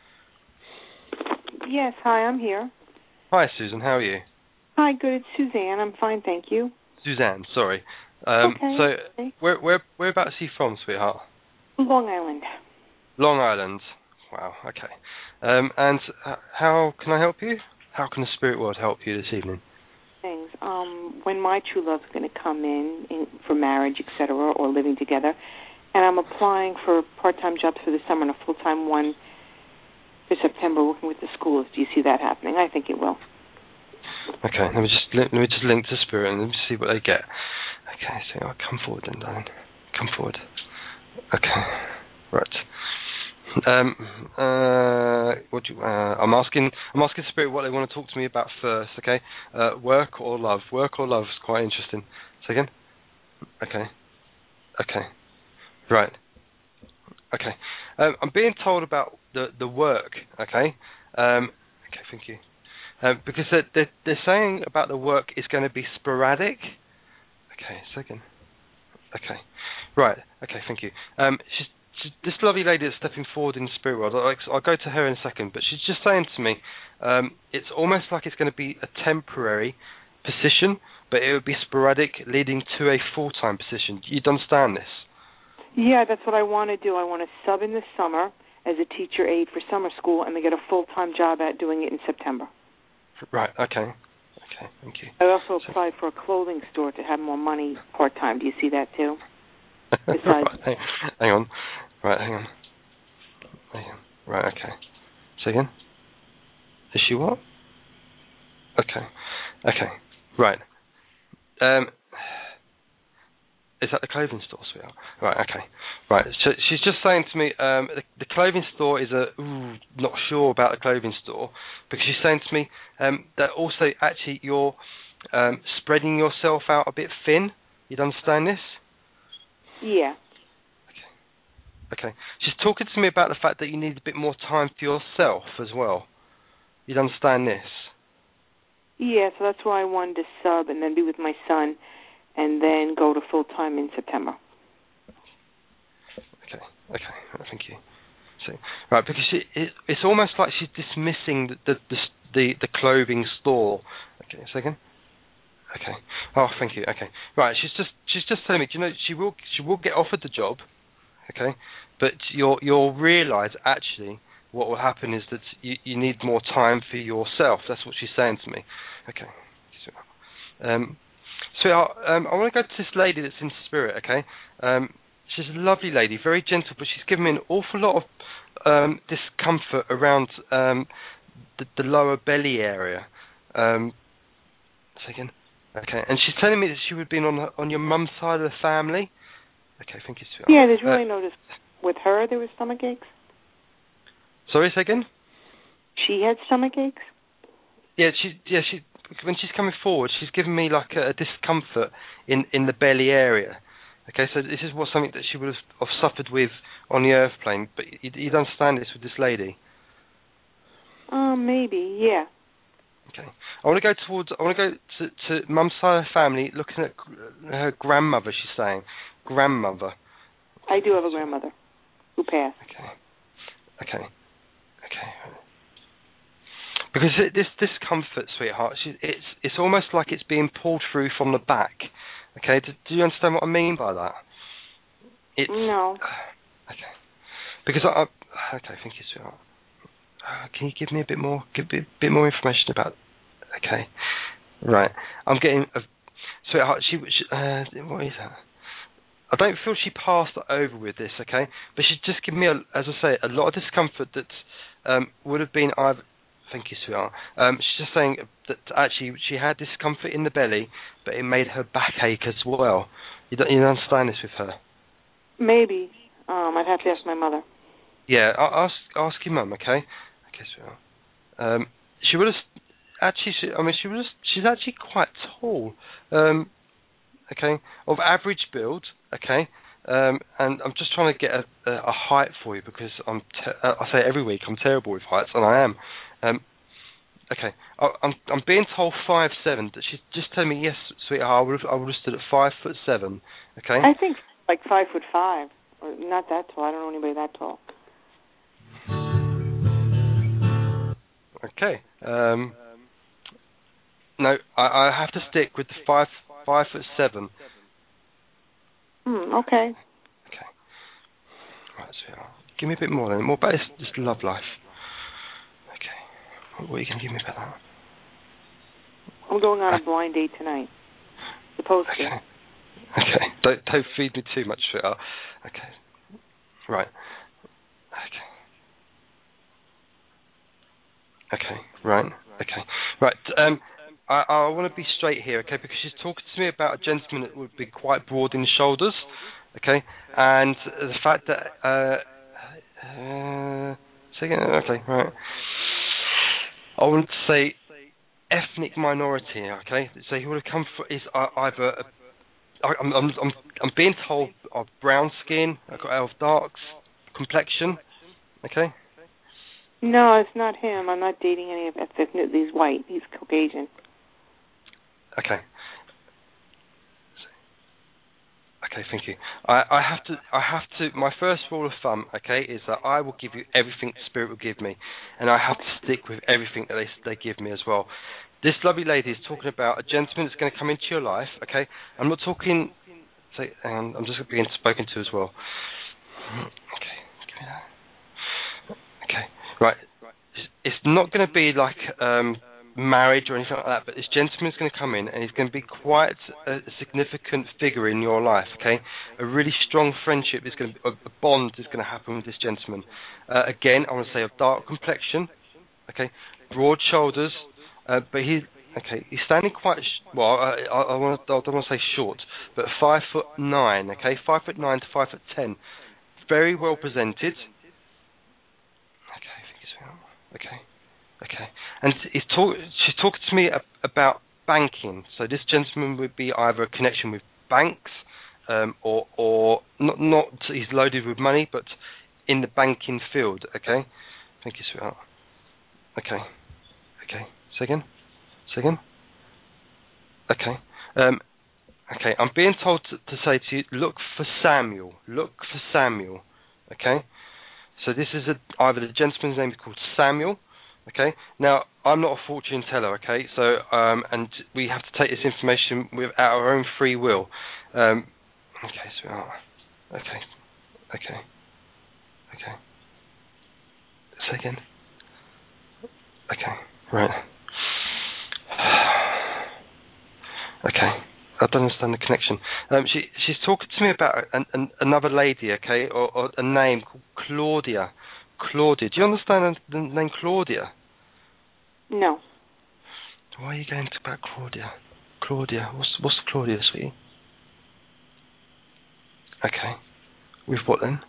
Yes. Hi, I'm here. Hi, Susan. How are you? Hi, good. It's Suzanne. I'm fine, thank you. Suzanne, sorry. Um, okay. So, where, where, whereabouts are you from, sweetheart? Long Island. Long Island. Wow. Okay. Um, and uh, how can I help you? How can the spirit world help you this evening? Things. Um, when my true love's going to come in, in for marriage, et cetera, or living together, and I'm applying for part-time jobs for the summer and a full-time one for September, working with the schools. Do you see that happening? I think it will. Okay, let me just let me just link to spirit and let me see what they get. Okay, so I'll come forward then, darling. Come forward. Okay, right. Um, uh, what do you, uh, I'm asking. I'm asking spirit what they want to talk to me about first. Okay, uh, work or love. Work or love is quite interesting. Say again. Okay. Okay. Right. Okay. Um, I'm being told about the the work. Okay. Um, okay. Thank you. Um, because they're, they're, they're saying about the work is going to be sporadic. Okay, second. Okay, right. Okay, thank you. Um, she's, she's, this lovely lady that's stepping forward in the spirit world, I'll, I'll go to her in a second, but she's just saying to me, um, it's almost like it's going to be a temporary position, but it would be sporadic, leading to a full-time position. You'd understand this? Yeah, that's what I want to do. I want to sub in the summer as a teacher aide for summer school and then get a full-time job at doing it in September. Right, okay. Okay, thank you. I also applied for a clothing store to have more money part-time. Do you see that too? Besides, right, hang, hang on. Right, hang on. Hang on. Right, okay. Say again? Is she what? Okay. Okay. Right. Um, is that the clothing store, sweetheart? Right, okay. Right, so she's just saying to me, um, the, the clothing store is a, ooh, not sure about the clothing store, because she's saying to me um, that also actually you're um, spreading yourself out a bit thin. You'd understand this? Yeah. Okay. Okay. She's talking to me about the fact that you need a bit more time for yourself as well. You'd understand this? Yeah, so that's why I wanted to sub and then be with my son and then go to full-time in September. Okay, okay, thank you. So, right, because she, it, it's almost like she's dismissing the the, the the the clothing store. Okay, a second. Okay. Oh, thank you. Okay. Right, she's just she's just telling me. Do you know she will she will get offered the job. Okay, but you'll you'll realise actually what will happen is that you you need more time for yourself. That's what she's saying to me. Okay. Um. So um, I want to go to this lady that's in spirit. Okay. Um. She's a lovely lady, very gentle, but she's given me an awful lot of um, discomfort around um, the, the lower belly area. Um, second. Okay, and she's telling me that she would have been on her, on your mum's side of the family. Okay, thank you, sweetheart. Yeah, there's really uh, no... Dis- with her, there was stomach aches? Sorry, say again? She had stomach aches? Yeah, she, yeah, she. When she's coming forward, she's given me like a, a discomfort in, in the belly area. Okay, so this is what something that she would have, have suffered with on the earth plane, but you, you'd understand this with this lady. Uh, maybe, yeah. Okay, I want to go towards. I want to go to, to mum's side of the family, looking at her grandmother. She's saying, grandmother. I do have a grandmother who passed. Okay, okay, okay. Because it, this discomfort, sweetheart, she, it's it's almost like it's being pulled through from the back. Okay, do, do you understand what I mean by that? It's, no. Uh, okay. Because I, I okay, thank you, sweetheart. Uh, can you give me a bit more, give me a bit more information about? Okay, right. I'm getting a sweetheart. She, she uh, what is that? I don't feel she passed over with this. Okay, but she's just given me, a, as I say, a lot of discomfort that um, would have been either. Thank you, sweetheart. Um, she's just saying that actually she had discomfort in the belly, but it made her back ache as well. You don't, you don't understand this with her? Maybe. Um, I'd have to ask my mother. Yeah, I'll ask ask your mum, okay? Okay, sweetheart. Um, she would have. actually, she, I mean, she was. She's actually quite tall. Um, okay, of average build. Okay, um, and I'm just trying to get a, a, a height for you because I'm. Te- uh, I say every week I'm terrible with heights, and I am. Um, okay, I, I'm I'm being told five seven. That she's just telling me yes, sweetheart. I would have I would have stood at five foot seven. Okay. I think like five foot five, or not that tall. I don't know anybody that tall. Okay. Um, no, I, I have to stick with the five five foot seven. Hmm. Okay. Okay. Right, sweetheart. Give me a bit more then. More about this, this love life. Okay. What, what are you going to give me about that? I'm going on a blind date tonight. Supposed okay. to. Okay. Don't don't feed me too much, sweetheart. Okay. Right. Okay. Okay. Right. Okay. Right. Um, I, I want to be straight here, okay? Because she's talking to me about a gentleman that would be quite broad in the shoulders, okay? And the fact that uh, uh, second, okay, right. I want to say ethnic minority, okay? So he would have come from is either a, I'm, I'm I'm I'm being told of brown skin, of dark complexion, okay? No, it's not him. I'm not dating any of ethnic. He's white. He's Caucasian. Okay. Okay, thank you. I, I have to. I have to. My first rule of thumb, okay, is that I will give you everything the Spirit will give me, and I have to stick with everything that they they give me as well. This lovely lady is talking about a gentleman that's going to come into your life. Okay, I'm not talking. Say, um, I'm just being spoken to as well. Okay, give me that. Okay, right. It's not going to be like um, marriage or anything like that, but this gentleman is going to come in and he's going to be quite a significant figure in your life, okay? A really strong friendship is going to, a bond is going to happen with this gentleman. Uh, again, I want to say of dark complexion, okay? Broad shoulders, uh, but he, okay, he's standing quite, sh- well, I, I, I, want to, I don't want to say short, but five foot nine, okay? Five foot nine to five foot ten. Very well presented. Okay, okay. And he's talk, she's talking to me about banking. So this gentleman would be either a connection with banks, um, or or not. Not he's loaded with money, but in the banking field. Okay. Thank you, sweetheart. Okay. Okay. Second. Second. Okay. Um. Okay. I'm being told to, to say to you, look for Samuel. Look for Samuel. Okay. So this is a, either the gentleman's name is called Samuel, okay? Now, I'm not a fortune teller, okay? So, um, and we have to take this information with our own free will. Um, okay, so, oh, okay, okay, okay. Say again. Okay, right. Okay. I don't understand the connection. Um, she she's talking to me about an, an, another lady, okay, or, or a name called Claudia. Claudia. Do you understand the name Claudia? No. Why are you going to about Claudia? Claudia. What's what's Claudia, sweetie? Okay. With what then?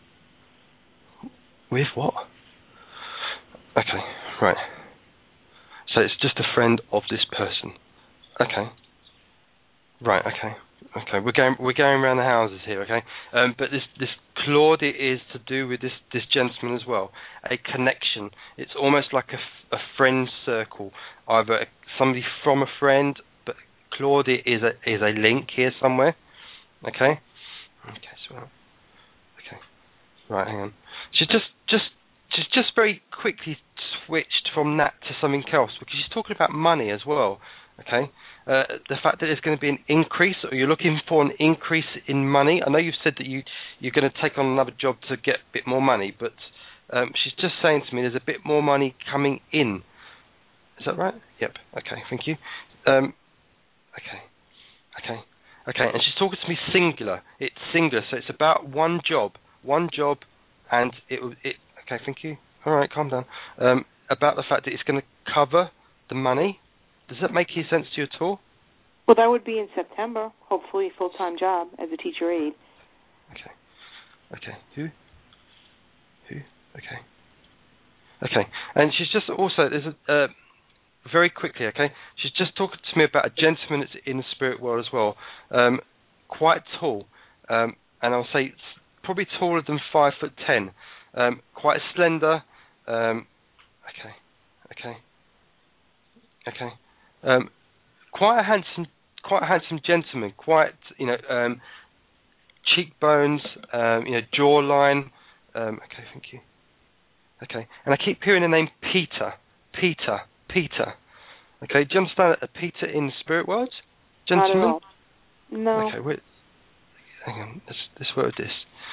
With what? Okay. Right. So it's just a friend of this person. Okay. Right, okay, okay. We're going we're going around the houses here, okay. Um, but this this Claudia is to do with this this gentleman as well. A connection. It's almost like a, a friend circle, either a, somebody from a friend. But Claudia is a is a link here somewhere. Okay. Okay. So, okay. Right. Hang on. She just just she's just very quickly switched from that to something else because she's talking about money as well. Okay. Uh, the fact that there's going to be an increase, or you're looking for an increase in money. I know you've said that you, you're going to take on another job to get a bit more money, but um, she's just saying to me there's a bit more money coming in. Is that right? Yep. Okay, thank you. Um, okay. Okay. Okay, and she's talking to me singular. It's singular, so it's about one job. One job, and it... it okay, thank you. All right, calm down. Um, about the fact that it's going to cover the money. Does that make any sense to you at all? Well, that would be in September, hopefully a full-time job as a teacher aide. Okay. Okay. Who? Who? Okay. Okay. And she's just also, there's a, uh, very quickly, okay? She's just talking to me about a gentleman that's in the spirit world as well, um, quite tall, um, and I'll say probably taller than five foot ten, um, quite slender. Um, okay, okay, okay. Um, quite a handsome, quite a handsome gentleman. Quite, you know, um, cheekbones, um, you know, jawline. Um, okay, thank you. Okay, and I keep hearing the name Peter, Peter, Peter. Okay, do you understand a Peter in the spirit world, gentleman? Not at all. No. Okay, wait. Hang on. Let's, let's work with this.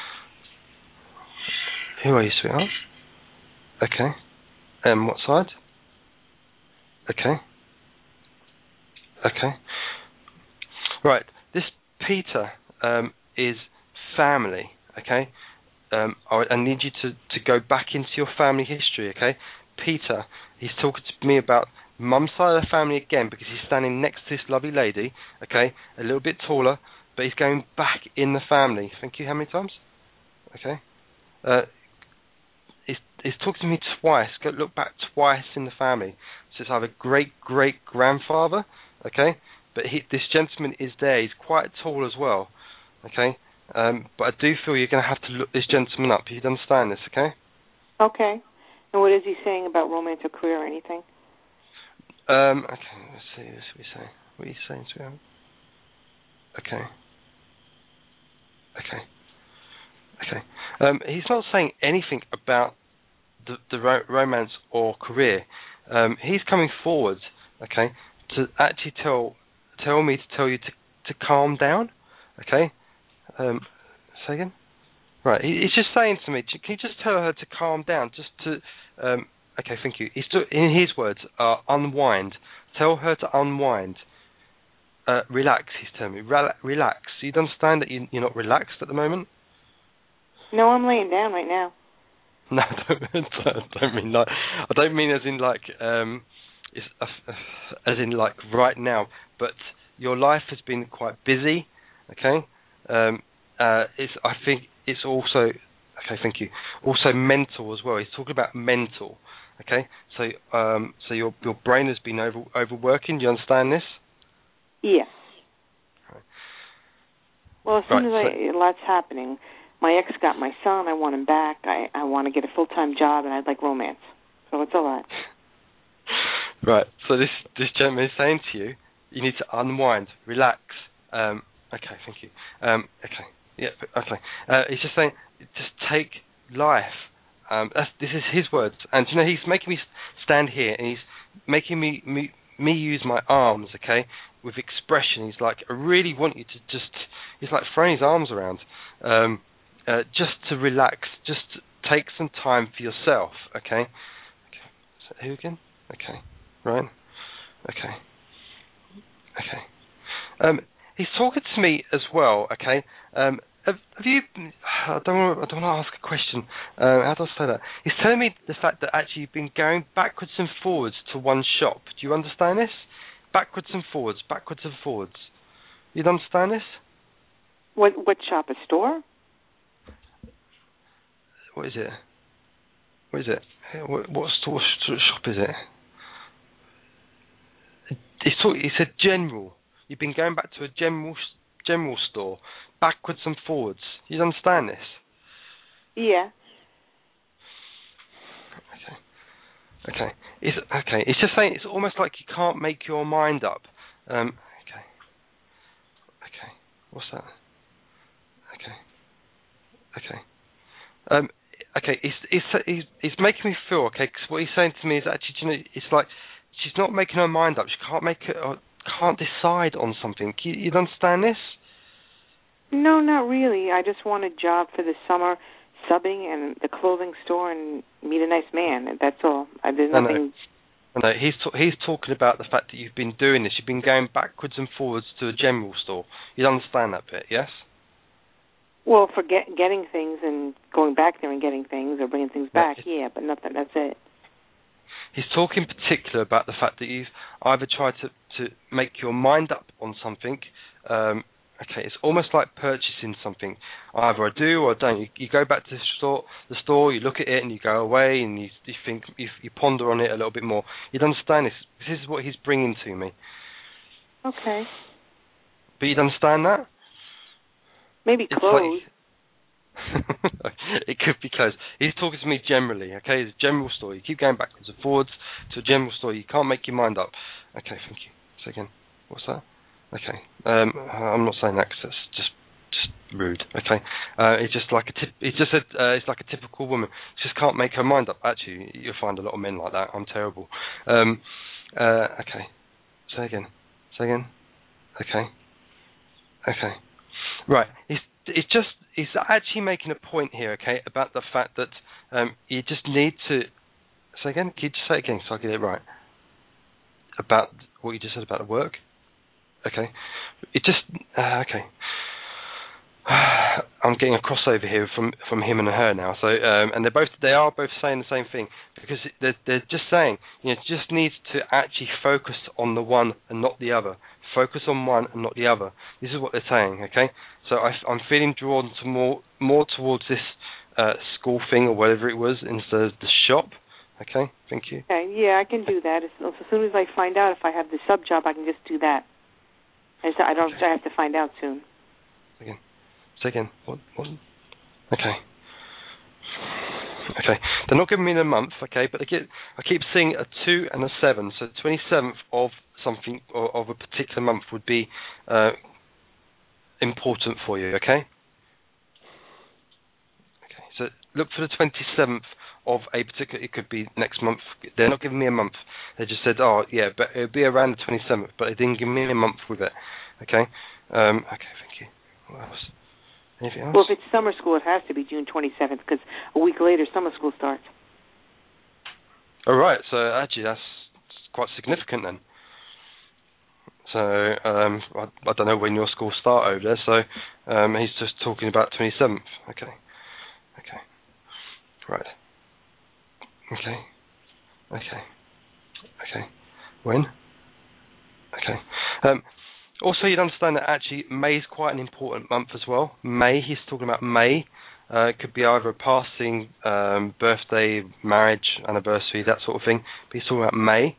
Who are you, sweetheart? Okay. Um, what side? Okay. Okay. Right. This Peter um, is family. Okay. Um, I, I need you to, to go back into your family history. Okay. Peter, he's talking to me about mum's side of the family again because he's standing next to this lovely lady. Okay. A little bit taller, but he's going back in the family. Thank you. How many times? Okay. Uh, he's, he's talking to me twice. Go look back twice in the family. So it's either great great grandfather, okay, but he, this gentleman is there. He's quite tall as well, okay. Um, but I do feel you're going to have to look this gentleman up. You'd understand this, okay? Okay. And what is he saying about romance or career or anything? Um, okay, let's see. Let's see what he's saying. What are you saying to him? Okay. Okay. Okay. Um, he's not saying anything about the, the ro- romance or career. Um, he's coming forward, okay, to actually tell tell me to tell you to, to calm down, okay. Um, say again. Right. He, he's just saying to me, can you just tell her to calm down, just to. Um, okay, thank you. He's to, in his words, uh, unwind. Tell her to unwind. Uh, relax. He's telling me, Rel- relax. You understand that you, you're not relaxed at the moment? No, I'm laying down right now. No, I don't, I don't mean like. I don't mean as in like, um, it's, uh, as in like right now. But your life has been quite busy. Okay. Um, uh, it's. I think it's also. Okay, thank you. Also mental as well. He's talking about mental. Okay. So, um, so your your brain has been over overworking. Do you understand this? Yes. Right. Well, as soon right, as I, so, a lot's happening. My ex got my son. I want him back. I, I want to get a full-time job, and I'd like romance. So it's a lot. Right. So this this gentleman is saying to you, you need to unwind, relax. Um, okay, thank you. Um, okay. Yeah. Okay. Uh, he's just saying, just take life. Um, that's, this is his words, and you know he's making me stand here, and he's making me me me use my arms. Okay, with expression. He's like, I really want you to just. He's like throwing his arms around. Um, Uh, just to relax, just take some time for yourself, okay? Okay. So who again? Okay. Right. Okay. Okay. Um, he's talking to me as well, okay? Um, have, have you? I don't want. I don't want to ask a question. Uh, how do I say that? He's telling me the fact that actually you've been going backwards and forwards to one shop. Do you understand this? Backwards and forwards, backwards and forwards. You understand this? What? What shop? A store? What is it? What is it? What, what store, store shop is it? It's talk, he said general. You've been going back to a general general store, backwards and forwards. You understand this? Yeah. Okay. Okay. It's okay. It's just saying it's almost like you can't make your mind up. Um, okay. Okay. What's that? Okay. Okay. Um, okay, he's, he's, he's, he's making me feel, okay, because what he's saying to me is actually, you know, it's like she's not making her mind up. She can't make it, or can't decide on something. You, you understand this? No, not really. I just want a job for the summer, subbing and the clothing store and meet a nice man. That's all. I, there's No, nothing... no, no he's, ta- he's talking about the fact that you've been doing this. You've been going backwards and forwards to a general store. You understand that bit, yes? Well, for get, getting things and going back there and getting things or bringing things back, no, yeah, but nothing. That's it. He's talking in particular about the fact that you've either tried to, to make your mind up on something, um, Okay, it's almost like purchasing something. Either I do or I don't. You, you go back to the store, the store, you look at it, and you go away, and you, you think, you, you ponder on it a little bit more. You'd understand this. This is what he's bringing to me. Okay. But you'd understand that? Maybe clothes. Like, it could be clothes. He's talking to me generally, okay? It's a general story. You keep going backwards and forwards to a general story. You can't make your mind up. Okay, thank you. Say again. What's that? Okay. Um, I'm not saying that because that's just just rude. Okay. Uh, it's just like a tip. It's just a. Uh, it's like a typical woman. She just can't make her mind up. Actually, you'll find a lot of men like that. I'm terrible. Um, uh, okay. Say again. Say again. Okay. Okay. Right. It's it's just it's actually making a point here. Okay, about the fact that um, you just need to. Say again. Can you just say it again so I get it right? About what you just said about the work. Okay, it just uh, okay. I'm getting a crossover here from, from him and her now. So um, and they're both they are both saying the same thing because they're they're just saying you know just needs to actually focus on the one and not the other. Focus on one and not the other. This is what they're saying. Okay, so I, I'm feeling drawn to more more towards this uh, school thing or whatever it was instead of the shop. Okay, thank you. Okay, yeah, I can do that. As, as soon as I find out if I have the sub job, I can just do that. I don't. Okay. I have to find out soon. Again. Say again. What? What? Okay. Okay. They're not giving me the month. Okay, but they get. I keep seeing a two and a seven. So the twenty-seventh of something or of a particular month would be uh, important for you. Okay. Okay. So look for the twenty-seventh of a particular. It could be next month. They're not giving me a month. They just said, oh yeah, but it'll be around the twenty-seventh. But they didn't give me a month with it. Okay. Um, okay. Thank you. What else? Anything else? Well, if it's summer school, it has to be June twenty-seventh because a week later summer school starts. Oh right. So actually, that's quite significant then. So um, I, I don't know when your schools start over there. So um, he's just talking about twenty-seventh. Okay. Okay. Right. Okay. Okay. Okay. When? Okay. Um, also, you'd understand that actually May is quite an important month as well. May, he's talking about May. Uh, it could be either a passing um, birthday, marriage, anniversary, that sort of thing. But he's talking about May.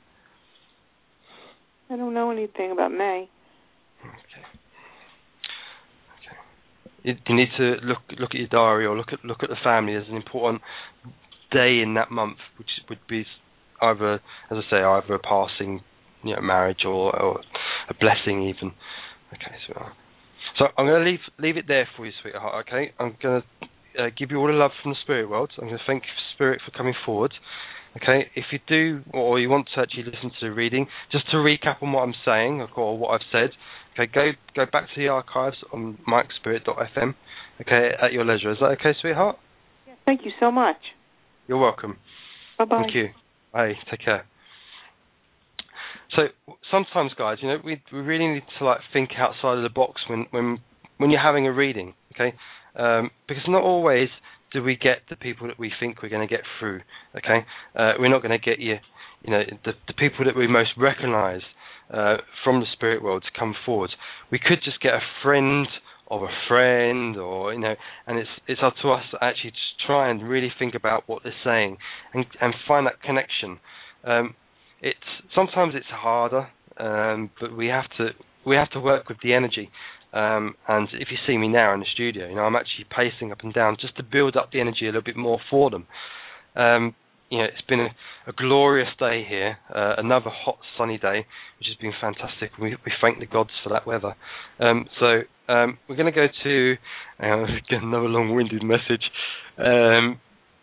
I don't know anything about May. Okay. Okay. You, you need to look look at your diary or look at look at the family as an important day in that month, which would be either, as I say, either a passing, you know, marriage or, or a blessing even. Okay, so so I'm going to leave leave it there for you, sweetheart. Okay, I'm going to uh, give you all the love from the spirit world. I'm going to thank Spirit for coming forward. Okay, if you do or you want to actually listen to the reading, just to recap on what I'm saying or what I've said. Okay, go go back to the archives on mike spirit dot f m. Okay, at your leisure. Is that okay, sweetheart? Yes, thank you so much. You're welcome. Bye-bye. Thank you. Bye. Take care. So sometimes, guys, you know, we we really need to like think outside of the box when when when you're having a reading, okay? Um, because not always do we get the people that we think we're going to get through, okay? Uh, we're not going to get you, you know, the the people that we most recognise uh, from the spirit world to come forward. We could just get a friend of a friend, or you know, and it's it's up to us to actually just try and really think about what they're saying and and find that connection. Um, it's sometimes it's harder, um, but we have to we have to work with the energy. Um, and if you see me now in the studio, you know, I'm actually pacing up and down just to build up the energy a little bit more for them. Um, you know, it's been a, a glorious day here, uh, another hot sunny day, which has been fantastic. We, we thank the gods for that weather. Um, so um, we're going to go to uh, get another long-winded message. Um,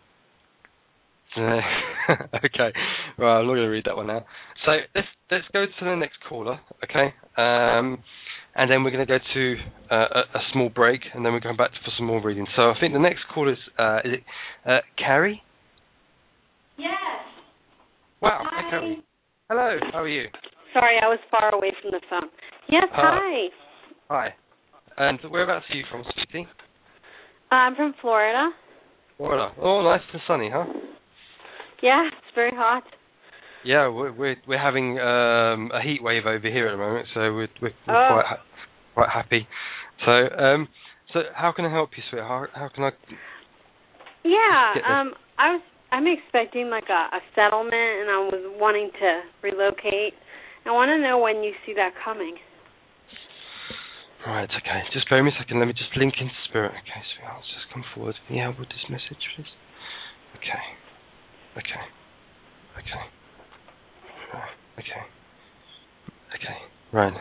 uh, okay, right, I'm not going to read that one now. So let's let's go to the next caller, okay? Um, and then we're going to go to uh, a, a small break, and then we're going back for some more reading. So I think the next caller is, uh, is it uh, Carrie? Yes. Wow. Hi. Hi, Carrie. Hello, how are you? Sorry, I was far away from the phone. Yes, uh, hi. Hi. And whereabouts are you from, sweetie? I'm from Florida. Florida. Oh, nice and sunny, huh? Yeah, it's very hot. Yeah, we're we're, we're having um, a heat wave over here at the moment, so we're we're, we're oh. quite ha- quite happy. So, um, so how can I help you, sweetheart? How, how can I? Yeah, um, I was. I'm expecting like a, a settlement, and I was wanting to relocate. I want to know when you see that coming. Right. Okay. Just bear me a second. Let me just link into spirit. Okay, sweetheart. Let's just come forward. Can you help with this message, please? Okay. Okay. Okay. Right. Okay. Okay. Right.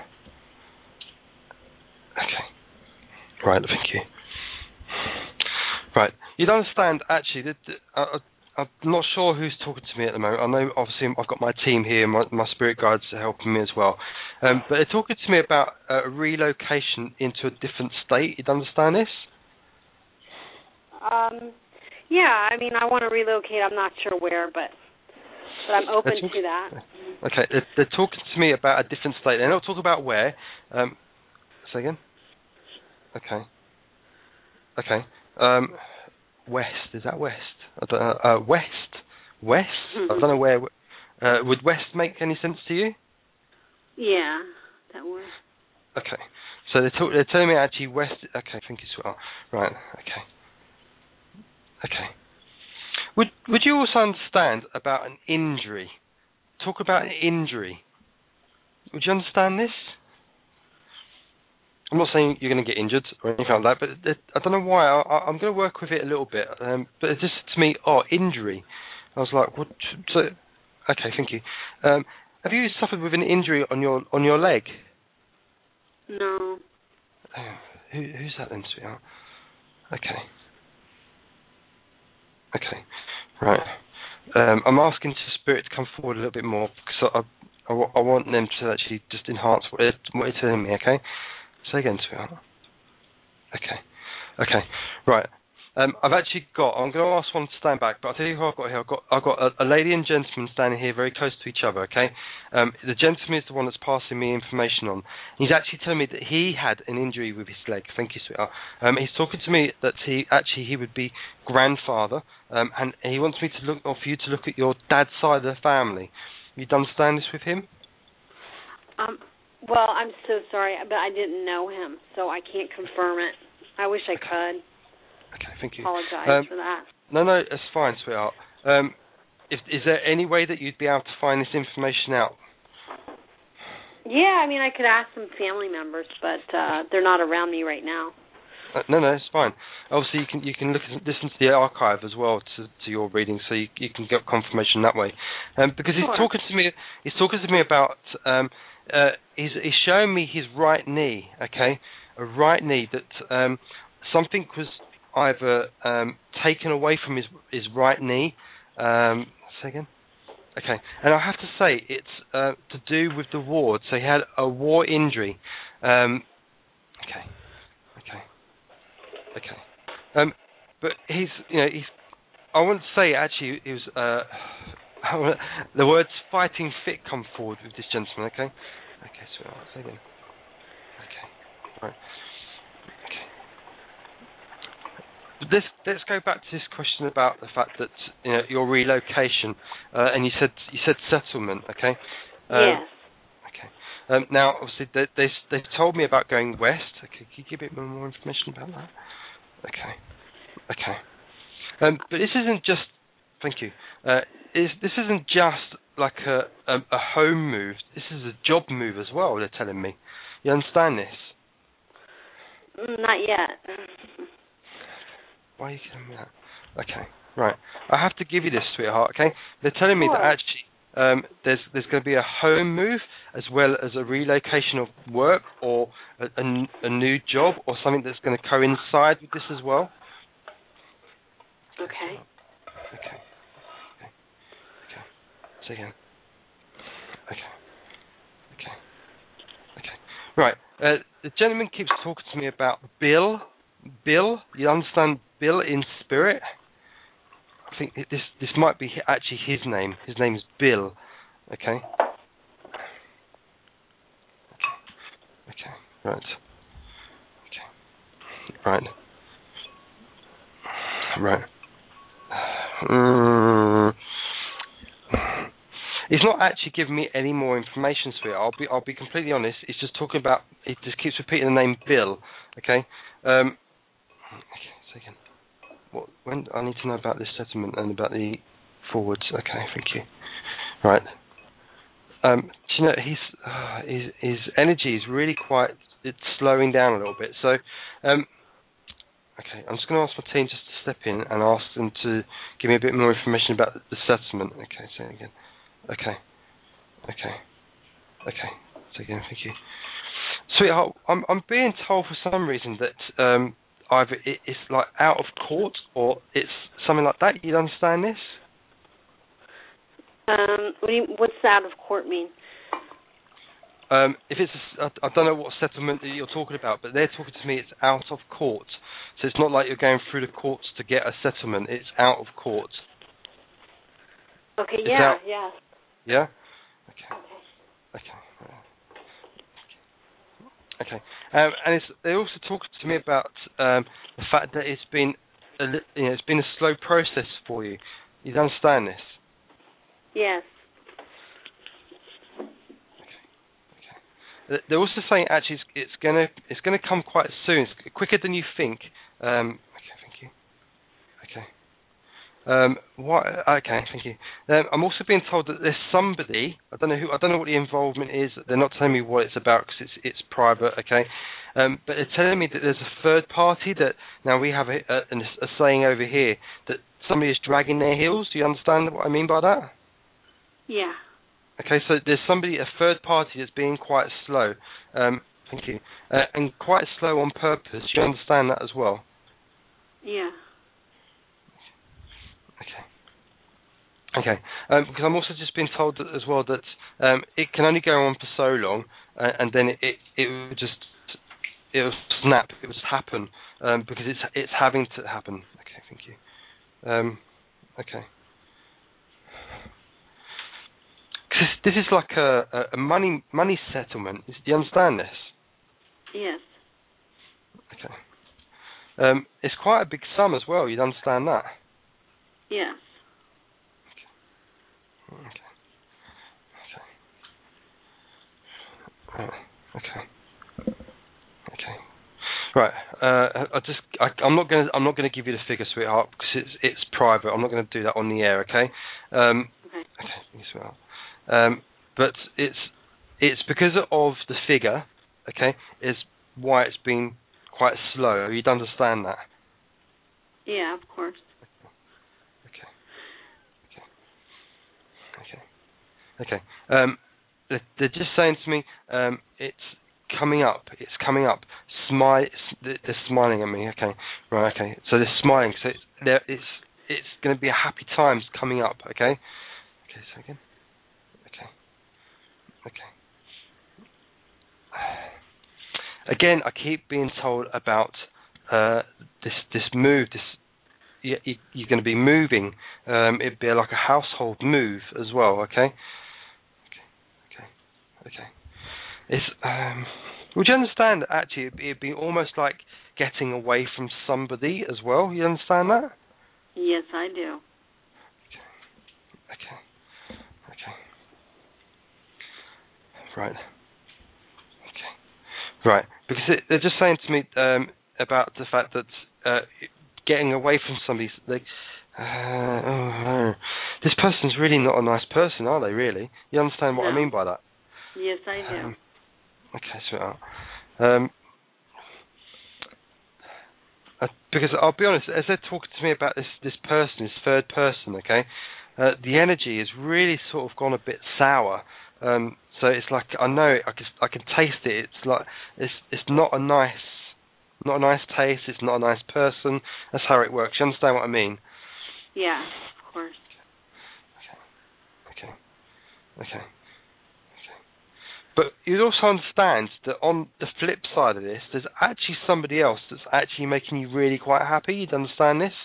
Okay. Right. Thank you. Right. You'd understand, actually, that uh, I'm not sure who's talking to me at the moment. I know, obviously, I've got my team here, my, my spirit guides are helping me as well. Um, but they're talking to me about uh, a relocation into a different state. You'd understand this? Um, yeah, I mean, I want to relocate. I'm not sure where, but but I'm open talk- to that. Okay. They're, they're talking to me about a different state. They're not talking about where. Um, say again? Okay. Okay. Um, west. Is that west? I don't know. Uh, west. West? I don't know where. Uh, would west make any sense to you? Yeah, that would. Okay. So they're, talk, they're telling me actually west. Okay, thank you, sweetheart. Right. Okay. Okay. Would Would you also understand about an injury? Talk about an injury. Would you understand this? I'm not saying you're going to get injured or anything like that, but it, I don't know why. I, I'm going to work with it a little bit. Um, but it just to me, oh, injury. I was like, what? So, okay, thank you. Um, have you suffered with an injury on your on your leg? No. Oh, who, who's that then, sweetheart? Okay. Okay. Right. Um, I'm asking to Spirit to come forward a little bit more because I, I, I want them to actually just enhance what they're, what they're telling me. Okay. Say again, sweetheart. Okay. Okay. Right. Um, I've actually got. I'm going to ask one to stand back, but I'll tell you who I've got here. I've got. I've got a, a lady and gentleman standing here, very close to each other. Okay. Um, the gentleman is the one that's passing me information on. He's actually telling me that he had an injury with his leg. Thank you, sweetheart. Um, he's talking to me that he actually he would be grandfather, um, and he wants me to look, or for you to look at your dad's side of the family. You understand this with him? Um. Well, I'm so sorry, but I didn't know him, so I can't confirm it. I wish I could. Okay, thank you. Apologize um, for that. No, no, it's fine, sweetheart. Um, if, is there any way that you'd be able to find this information out? Yeah, I mean, I could ask some family members, but uh, they're not around me right now. Uh, no, no, it's fine. Obviously, you can you can look at, listen to the archive as well to, to your reading, so you, you can get confirmation that way. Um, because Sure. he's talking to me, he's talking to me about. Um, uh, he's, he's showing me his right knee. Okay, a right knee that um, something was either um, taken away from his his right knee. Um, say again. Okay, and I have to say it's uh, to do with the war. So he had a war injury. Um, okay, okay, okay. Um, but he's, you know, he's. I wouldn't say actually it was. Uh, the words "fighting fit" come forward with this gentleman. Okay, okay. So I'll say again. Okay, right. Let's, let's go back to this question about the fact that you know, your relocation, uh, and you said you said settlement, okay? Um, Yes. Okay. Um, now, obviously, they, they they've told me about going west. Okay, can you give a bit more information about that? Okay. Okay. Um, but this isn't just. Thank you. Uh, is this isn't just like a, a a home move. This is a job move as well. They're telling me. You understand this? Not yet. Why are you telling me that? Okay, right. I have to give you this, sweetheart, okay? They're telling me Sure. that actually um, there's there's going to be a home move as well as a relocation of work or a, a, n- a new job or something that's going to coincide with this as well. Okay. Okay. Okay. Okay. So again. Okay. Okay. Okay. Right. Uh, the gentleman keeps talking to me about Bill. Bill, you understand Bill in spirit? I think this this might be actually his name. His name is Bill. Okay. Okay. Okay. Right. Okay. Right. Right. Mm. It's not actually giving me any more information, sweetheart. I'll be I'll be completely honest. It's just talking about. It just keeps repeating the name Bill. Okay. Um, okay. Second. What? When I need to know about this settlement and about the forwards. Okay. Thank you. Right. Um, do you know he's uh, his his energy is really quite. It's slowing down a little bit. So. Um, Okay, I'm just going to ask my team just to step in and ask them to give me a bit more information about the settlement. Okay, say it again. Okay, okay, okay. Say again. Thank you, sweetheart. I'm I'm being told for some reason that um, either it, it's like out of court or it's something like that. You understand this? Um, what do you, what's out of court mean? Um, if it's, a, I, I don't know what settlement that you're talking about, but they're talking to me. It's out of court. So it's not like you're going through the courts to get a settlement. It's out of court. Okay, it's yeah, out. yeah. Yeah? Okay. Okay. Okay. Um, and it's, they also talk to me about um, the fact that it's been, a, you know, it's been a slow process for you. You understand this? Yes. They're also saying actually it's, it's gonna it's gonna come quite soon, it's quicker than you think. Um, okay, thank you. Okay. Um, what? Okay, thank you. Um, I'm also being told that there's somebody. I don't know who. I don't know what the involvement is. They're not telling me what it's about because it's it's private. Okay. Um, but they're telling me that there's a third party that now we have a, a, a saying over here that somebody is dragging their heels. Do you understand what I mean by that? Yeah. Okay, so there's somebody, a third party that's being quite slow. Um, thank you. Uh, and quite slow on purpose. You understand that as well? Yeah. Okay. Okay. Um, because I'm also just being told that as well that um, it can only go on for so long, uh, and then it, it it will just it will snap. It will just happen um, because it's it's having to happen. Okay. Thank you. Um, okay. This is like a, a money money settlement. Do you understand this? Yes. Okay. Um, it's quite a big sum as well. You'd understand that? Yes. Okay. Okay. Okay. Okay. Okay. Right. Uh, I just I, I'm not gonna I'm not gonna give you the figure, sweetheart, because it's it's private. I'm not gonna do that on the air. Okay. Um, okay. Okay. Sweetheart. Um, but it's it's because of the figure, okay, is why it's been quite slow. You'd understand that? Yeah, of course. Okay. Okay. Okay. Okay. Um, they're, they're just saying to me, um, it's coming up. It's coming up. Smile. They're smiling at me. Okay. Right. Okay. So they're smiling. So it's there. It's it's going to be a happy times coming up. Okay. Okay. So again. Okay. Again, I keep being told about uh, this this move. This you, you, you're going to be moving. Um, it'd be like a household move as well. Okay. Okay. Okay. Okay. It's. Um, would you understand that actually it'd be, it'd be almost like getting away from somebody as well? You understand that? Yes, I do. Okay. Okay. Okay. Right. Okay. Right. Because it, they're just saying to me um, about the fact that uh, getting away from somebody, they, uh, oh, this person's really not a nice person, are they? Really? You understand what no. I mean by that? Yes, I do. Um, okay, sweetheart. Um, uh, because I'll be honest, as they're talking to me about this this person, this third person, okay, uh, the energy has really sort of gone a bit sour. Um, so it's like I know it, I can I can taste it. It's like it's it's not a nice not a nice taste. It's not a nice person. That's how it works. You understand what I mean? Yeah, of course. Okay. Okay. Okay. Okay. But you'd also understand that on the flip side of this, there's actually somebody else that's actually making you really quite happy. You'd understand this?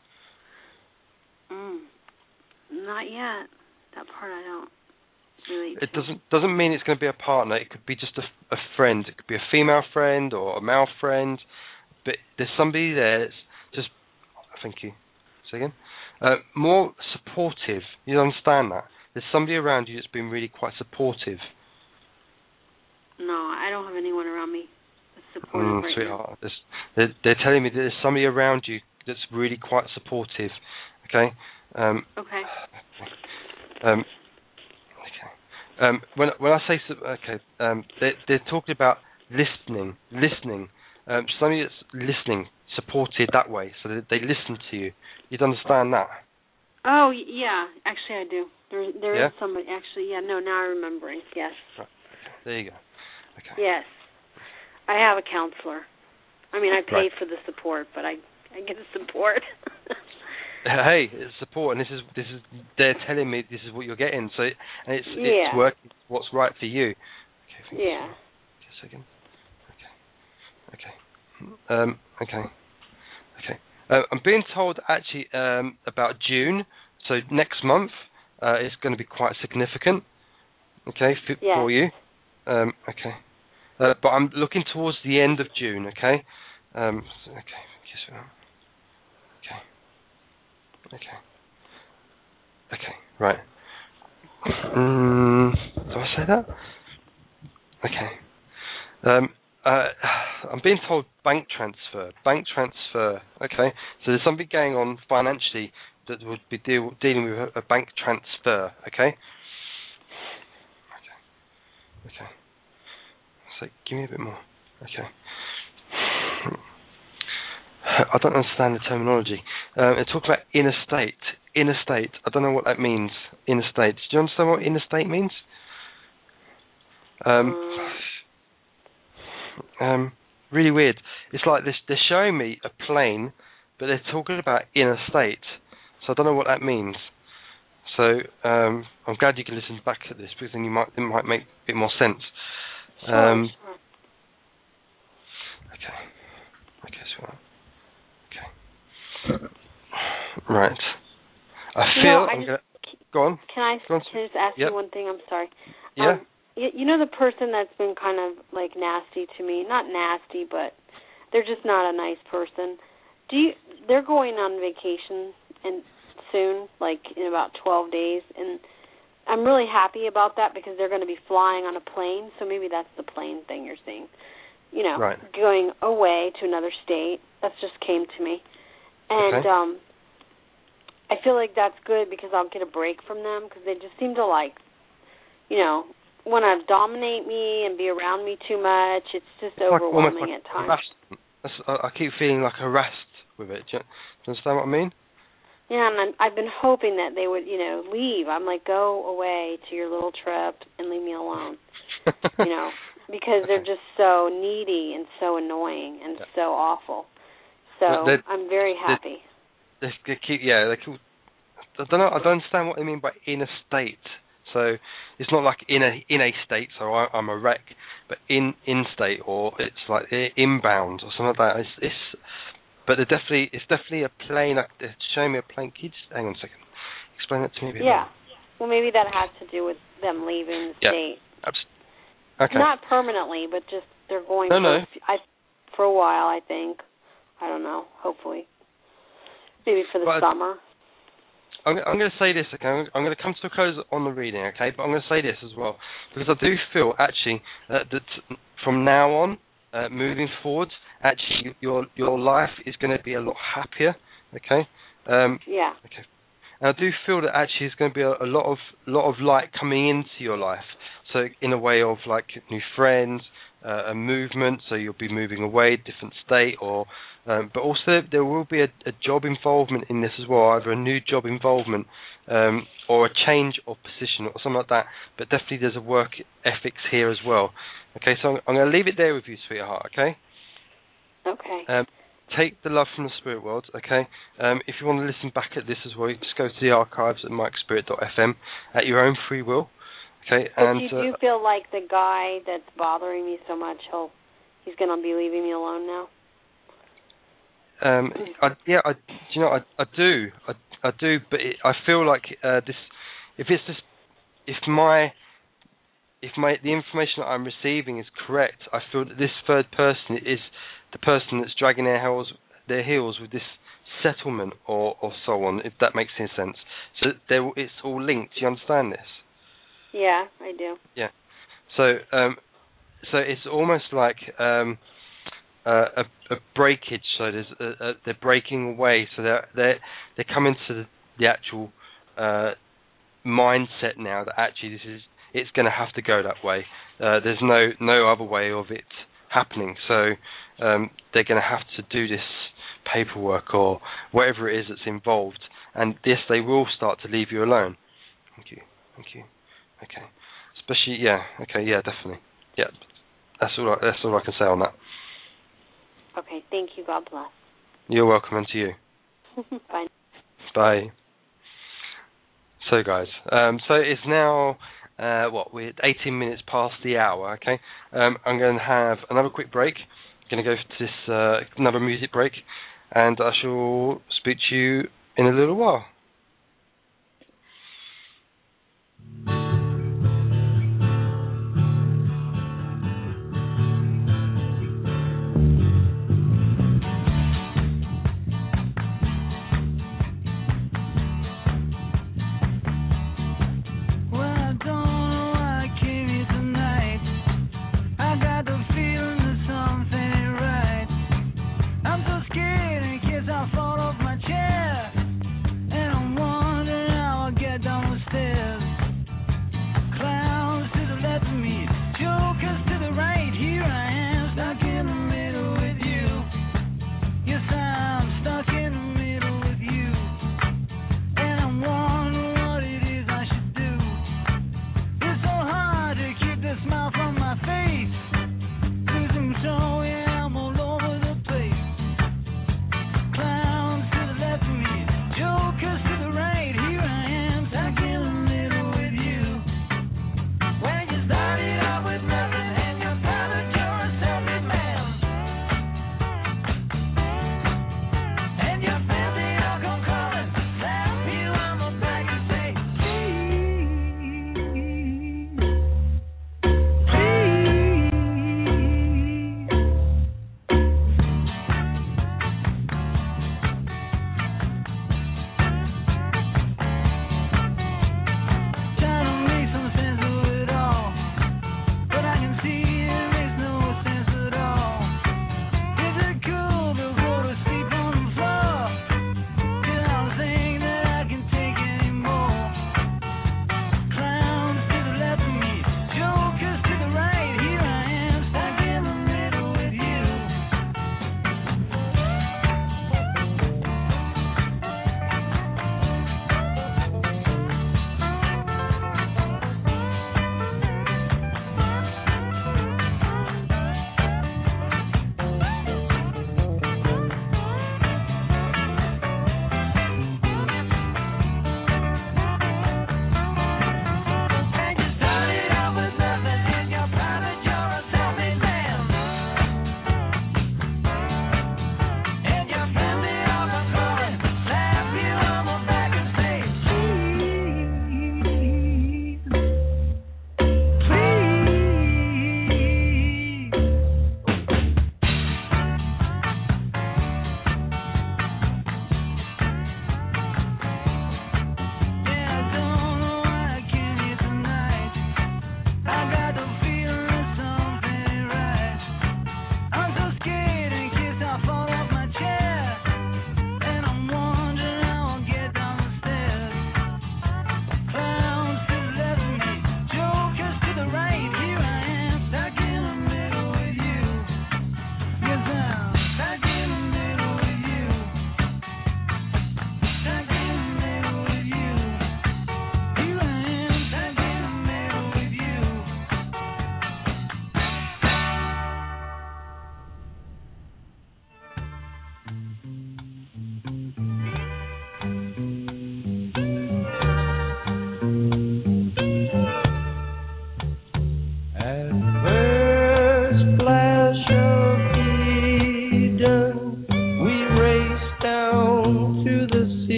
Mm, not yet. That part I don't. It doesn't doesn't mean it's going to be a partner. It could be just a, a friend. It could be a female friend or a male friend. But there's somebody there that's just, thank you, say again, uh, more supportive. You understand that? there's somebody around you that's been really quite supportive. No, I don't have anyone around me that's supportive Mm, right sweetheart, now. They're, they're telling me that there's somebody around you that's really quite supportive. Okay. Um, okay. Um, okay. Um, when when I say okay, um, they they're talking about listening, listening. Um, somebody that's listening, supported that way, so that they listen to you. You'd understand that. Oh yeah, actually I do. There there yeah? is somebody actually. Yeah, no, now I'm remembering. Yes. Right. Okay. There you go. Okay. Yes, I have a counselor. I mean, I pay right. for the support, but I I get the support. Hey, it's support, and this is this is they're telling me this is what you're getting. So, and it's yeah. it's working. What's right for you? Okay. Yeah. Just a second. Okay. Okay. Um. Okay. Okay. Uh, I'm being told actually um, about June. So next month uh, is going to be quite significant. Okay, for, yes. for you. Um. Okay. Uh, but I'm looking towards the end of June. Okay. Um. So, okay. Okay. Okay. Okay, right. Mm, do I say that? Okay. Um, uh, I'm being told bank transfer. Bank transfer. Okay. So there's something going on financially that would be deal, dealing with a, a bank transfer. Okay. Okay. Okay. So give me a bit more. Okay. I don't understand the terminology. Um, they talk about interstate. Interstate. I don't know what that means. Interstate. Do you understand what interstate means? Um, um, really weird. It's like this. They're showing me a plane, but they're talking about interstate. So I don't know what that means. So um, I'm glad you can listen back at this because then you might it might make a bit more sense. Sure, Um, sure. Okay. Okay. So. Right. I feel you know, I I'm just, gonna go on. Can I, go on. can I just ask yep. you one thing? I'm sorry. Yeah. Um, you, you know the person that's been kind of like nasty to me, not nasty, but they're just not a nice person. Do you? They're going on vacation and soon, like in about twelve days, and I'm really happy about that because they're going to be flying on a plane. So maybe that's the plane thing you're seeing. You know, right. going away to another state. That just came to me. And okay. um, I feel like that's good because I'll get a break from them because they just seem to like, you know, want to dominate me and be around me too much. It's just it's overwhelming like, at times. Harassed. I keep feeling like harassed with it. Do you, do you understand what I mean? Yeah, and I'm, I've been hoping that they would, you know, leave. I'm like, go away to your little trip and leave me alone, you know, because okay. they're just so needy and so annoying and yeah. so awful. So they're, I'm very happy. They, they keep, yeah, they keep, I don't know. I don't understand what they mean by in a state. So it's not like in a in a state. So I, I'm a wreck, but in in state or it's like inbound or something like that. It's, it's but they're definitely it's definitely a plane. Like they're showing me a plane. Can you just hang on a second? Explain that to me a bit Yeah. more. Well, maybe that has to do with them leaving the yeah. state. Absolutely. Okay. Not permanently, but just they're going no, for, no. A, I, for a while, I think. I don't know, hopefully. Maybe for the but summer. I'm, I'm going to say this, okay? I'm, I'm going to come to a close on the reading, okay? But I'm going to say this as well. Because I do feel, actually, uh, that from now on, uh, moving forward, actually, your your life is going to be a lot happier, okay? Um, yeah. Okay. And I do feel that actually there's going to be a, a lot of lot of light coming into your life. So in a way of like new friends, uh, a movement. So you'll be moving away, different state, or um, but also there will be a, a job involvement in this as well, either a new job involvement um, or a change of position or something like that. But definitely there's a work ethics here as well. Okay, so I'm, I'm going to leave it there with you, sweetheart. Okay. Okay. Um, Take the love from the spirit world, okay? Um, if you want to listen back at this as well, you just go to the archives at mike spirit dot f m at your own free will, okay? But and, do you, do you uh, feel like the guy that's bothering me so much, he'll he's going to be leaving me alone now? Um, I, yeah, I, you know, I, I do, I, I do, but it, I feel like uh, this, if it's this, if my, if my the information that I'm receiving is correct, I feel that this third person is the person that's dragging their heels, their heels with this settlement or, or so on, if that makes any sense. So there, it's all linked. Do you understand this? Yeah, I do. Yeah. So um, so it's almost like um, uh, a, a breakage. So there's a, a, they're breaking away. So they're they're they're coming to the, the actual uh, mindset now that actually this is it's going to have to go that way. Uh, there's no no other way of it happening. So um, they're going to have to do this paperwork or whatever it is that's involved, and this they will start to leave you alone. Thank you, thank you. Okay, especially yeah. Okay, yeah, definitely. Yeah, that's all. I, that's all I can say on that. Okay, thank you. God bless. You're welcome, and to you. Bye. Bye. So guys, um, so it's now uh, what we're eighteen minutes past the hour. Okay, um, I'm going to have another quick break. I'm going to go to this uh, another music break, and I shall speak to you in a little while. I'm so scared in case I fall off my chair, and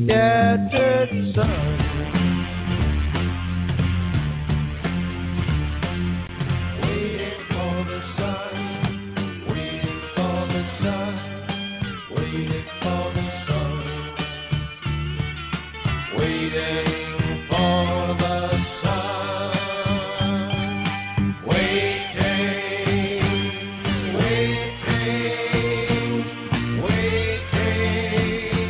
scattered sun. Waiting for the sun, waiting for the sun, waiting for the sun, waiting for the sun, waiting, waiting, waiting,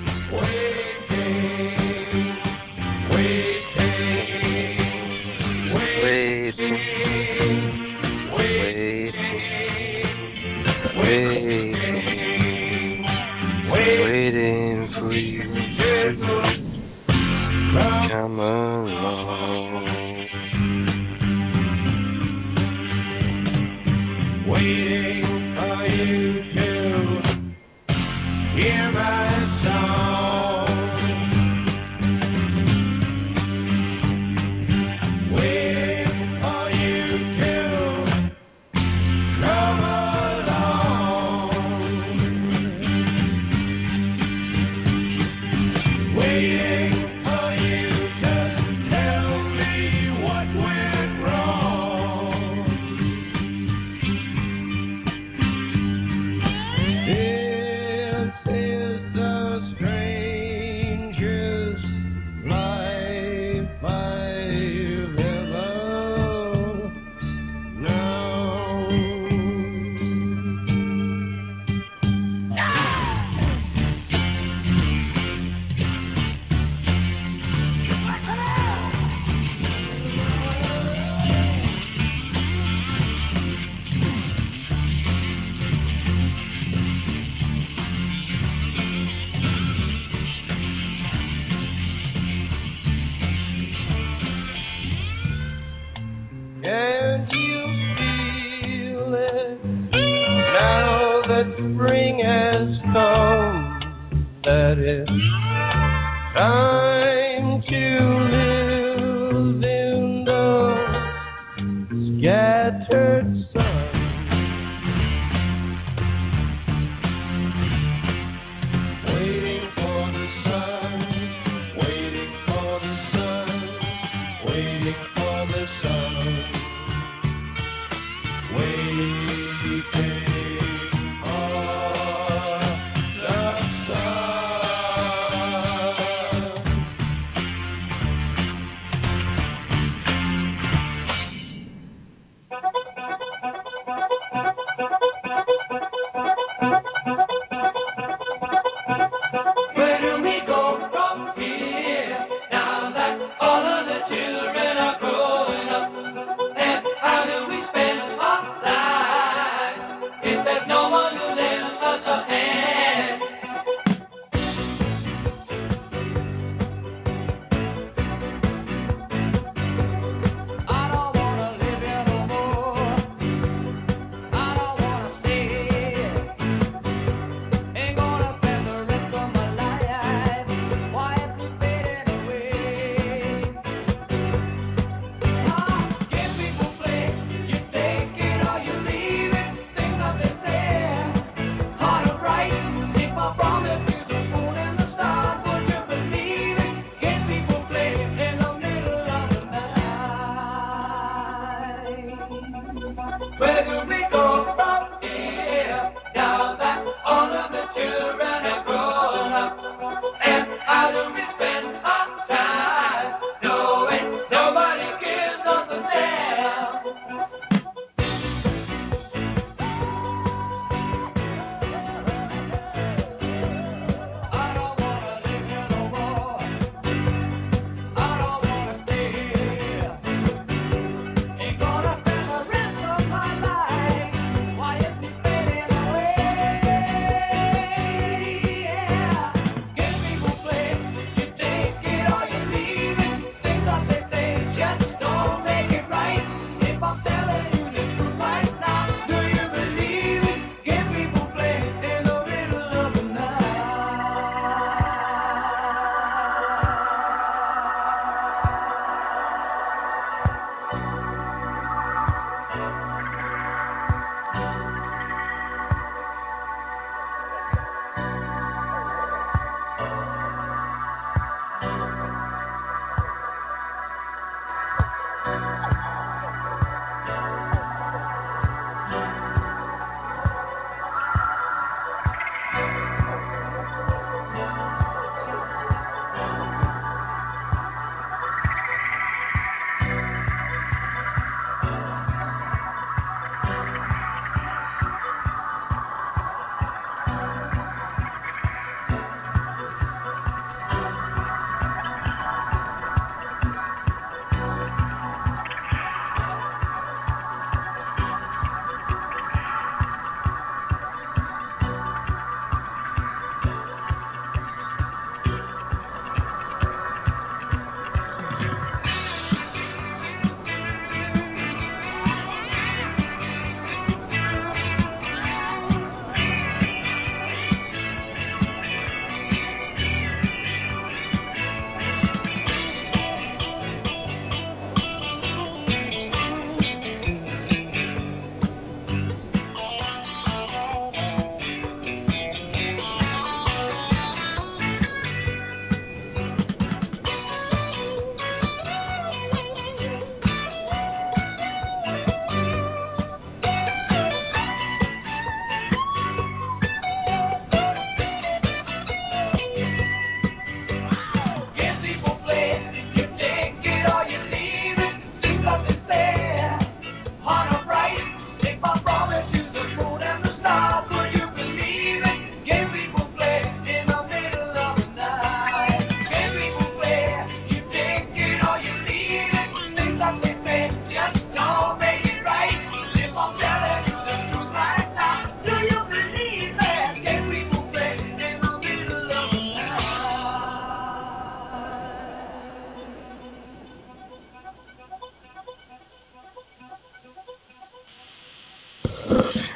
waiting for you to come along. Waiting for you to hear my song. Waiting for you to come along. Waiting for you to tell me what went wrong. This is the strangest life I've ever known. Can't you feel it now that spring has come? That it's time to live in the scattered sun. Waiting for the sun, waiting for the sun, waiting for the sun, waiting for the sun. Where do we go from here now that all of the children are growing up? And how do we spend our lives if there's no one who lends us a hand? I don't wanna live here no more. I don't wanna stay here. Ain't gonna spend the rest of my life quietly fading away. Ah, give people play, you take it or you leave it. Things that they say, hard to write. If I promise you the moon and the stars, would you believe it? Give people play in the middle of the night. Where do we go from here now that all of the children have grown up? And how do we spend our time knowing nobody gives us a damn? I don't wanna live here no more. I don't wanna stay here. Ain't gonna spend the rest of my life quietly fading away. Yeah, give people play, you take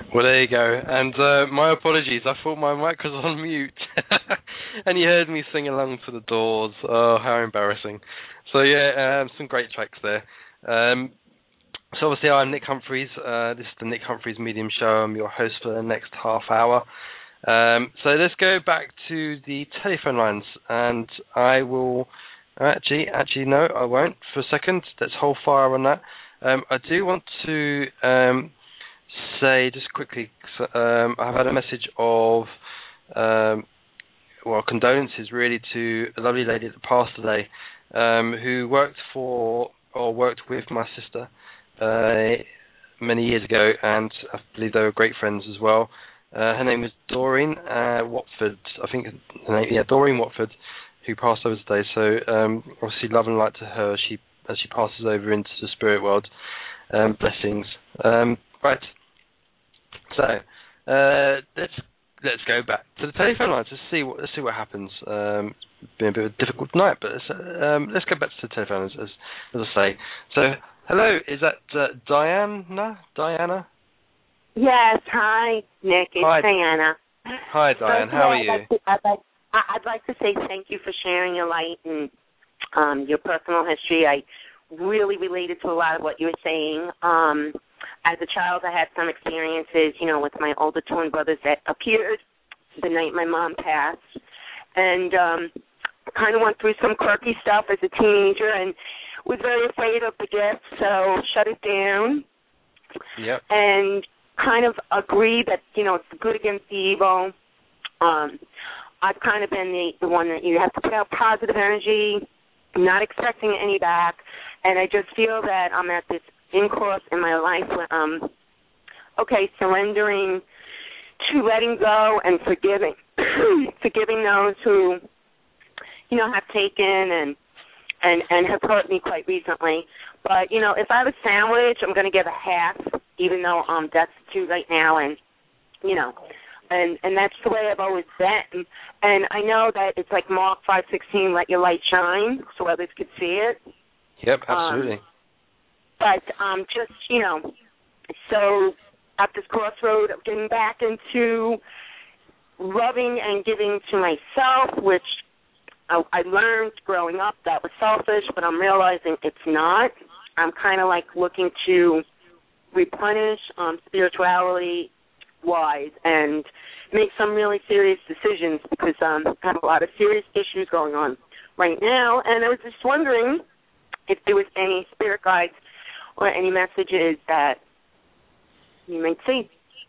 Well, there you go. And uh, my apologies. I thought my mic was on mute. And you heard me sing along to the Doors. Oh, how embarrassing. So, yeah, um, some great tracks there. Um, so, obviously, I'm Nick Humphreys. Uh, this is the Nick Humphreys Medium Show. I'm your host for the next half hour. Um, so, let's go back to the telephone lines. And I will... Actually, actually, no, I won't for a second. Let's hold fire on that. Um, I do want to... Um, say just quickly, um, I've had a message of, um, well, condolences really to a lovely lady that passed today, um, who worked for or worked with my sister uh, many years ago, and I believe they were great friends as well. Uh, her name was Doreen uh, Watford, I think. Her name, yeah, Doreen Watford, who passed over today. So um, obviously, love and light to her as she as she passes over into the spirit world. Um, blessings. Um, right. So uh, let's let's go back to the telephone lines. Let's see what let's see what happens. Um, it's been a bit of a difficult night, but let's, um, let's go back to the telephone as, as, as I say. So hello, is that uh, Diana? Diana? Yes. Hi, Nick. It's Hi. Diana. Hi, Diane. First How all, are you? I'd like, to, I'd, like, I'd like to say thank you for sharing your light and um, your personal history. I really related to a lot of what you were saying. Um, As a child, I had some experiences, you know, with my older twin brothers that appeared the night my mom passed, and um, kind of went through some quirky stuff as a teenager and was very afraid of the gift, so shut it down. Yep. And kind of agree that, you know, it's the good against the evil. Um, I've kind of been the, the one that you have to put out positive energy, not expecting any back, and I just feel that I'm at this in course in my life where um okay, surrendering to letting go and forgiving forgiving those who, you know, have taken and and and have hurt me quite recently. But, you know, if I have a sandwich, I'm gonna give a half, even though I'm destitute right now, and you know, and and that's the way I've always been. And I know that it's like Mark five sixteen, let your light shine so others could see it. Yep, absolutely. Um, But um, just, you know, so at this crossroad of getting back into loving and giving to myself, which I, I learned growing up that was selfish, but I'm realizing it's not. I'm kind of like looking to replenish um, spirituality-wise and make some really serious decisions because um, I have a lot of serious issues going on right now. And I was just wondering if there was any spirit guides or any messages that you might see.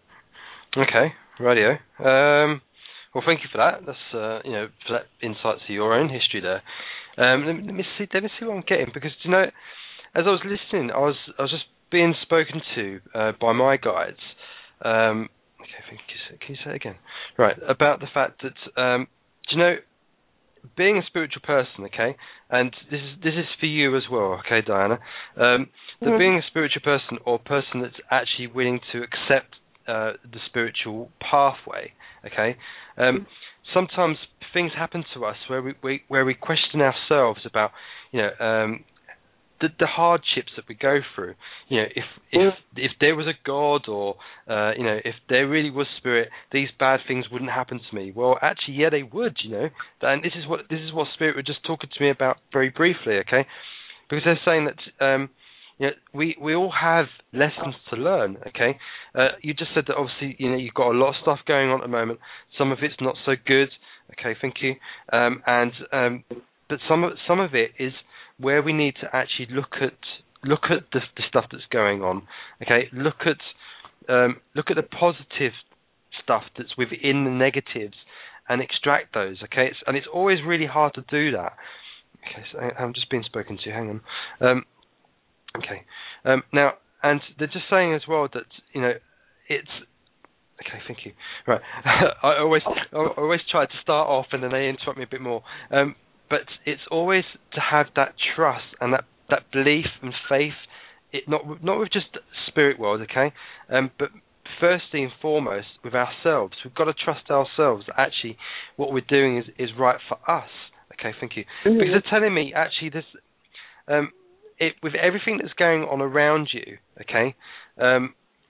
Okay, radio. Um, well, thank you for that. That's uh, you know, for that insight to your own history there. Um, let, me, let me see. Let me see what I'm getting, because you know, as I was listening, I was I was just being spoken to uh, by my guides. Um, okay, can you, can you say it again? Right, about the fact that um, do you know, being a spiritual person, okay, and this is this is for you as well, okay, Diana. Um, that mm-hmm. being a spiritual person, or a person that's actually willing to accept uh, the spiritual pathway, okay. Um, mm-hmm. Sometimes things happen to us where we, we where we question ourselves about, you know, um, the, the hardships that we go through. You know, if if if there was a God, or uh, you know, if there really was spirit, these bad things wouldn't happen to me. Well, actually, yeah, they would. You know, and this is what this is what spirit were just talking to me about very briefly. Okay, because they're saying that um, you know, we we all have lessons to learn. Okay, uh, you just said that obviously, you know, you've got a lot of stuff going on at the moment. Some of it's not so good. Okay, thank you. Um, and um, but some of some of it is where we need to actually look at look at the, the stuff that's going on. Okay, look at um, look at the positive stuff that's within the negatives and extract those. Okay, it's, and it's always really hard to do that. Okay, so I'm just being spoken to. Hang on. Um, okay, um, now, and they're just saying as well that, you know, it's. Okay, thank you. Right, I always I always try to start off and then they interrupt me a bit more. Um, But it's always to have that trust and that, that belief and faith, it not not with just spirit world, okay, um, but firstly and foremost with ourselves. We've got to trust ourselves that actually what we're doing is, is right for us. Okay, thank you. Mm-hmm. Because they're telling me actually this, um, it, with everything that's going on around you, okay, um,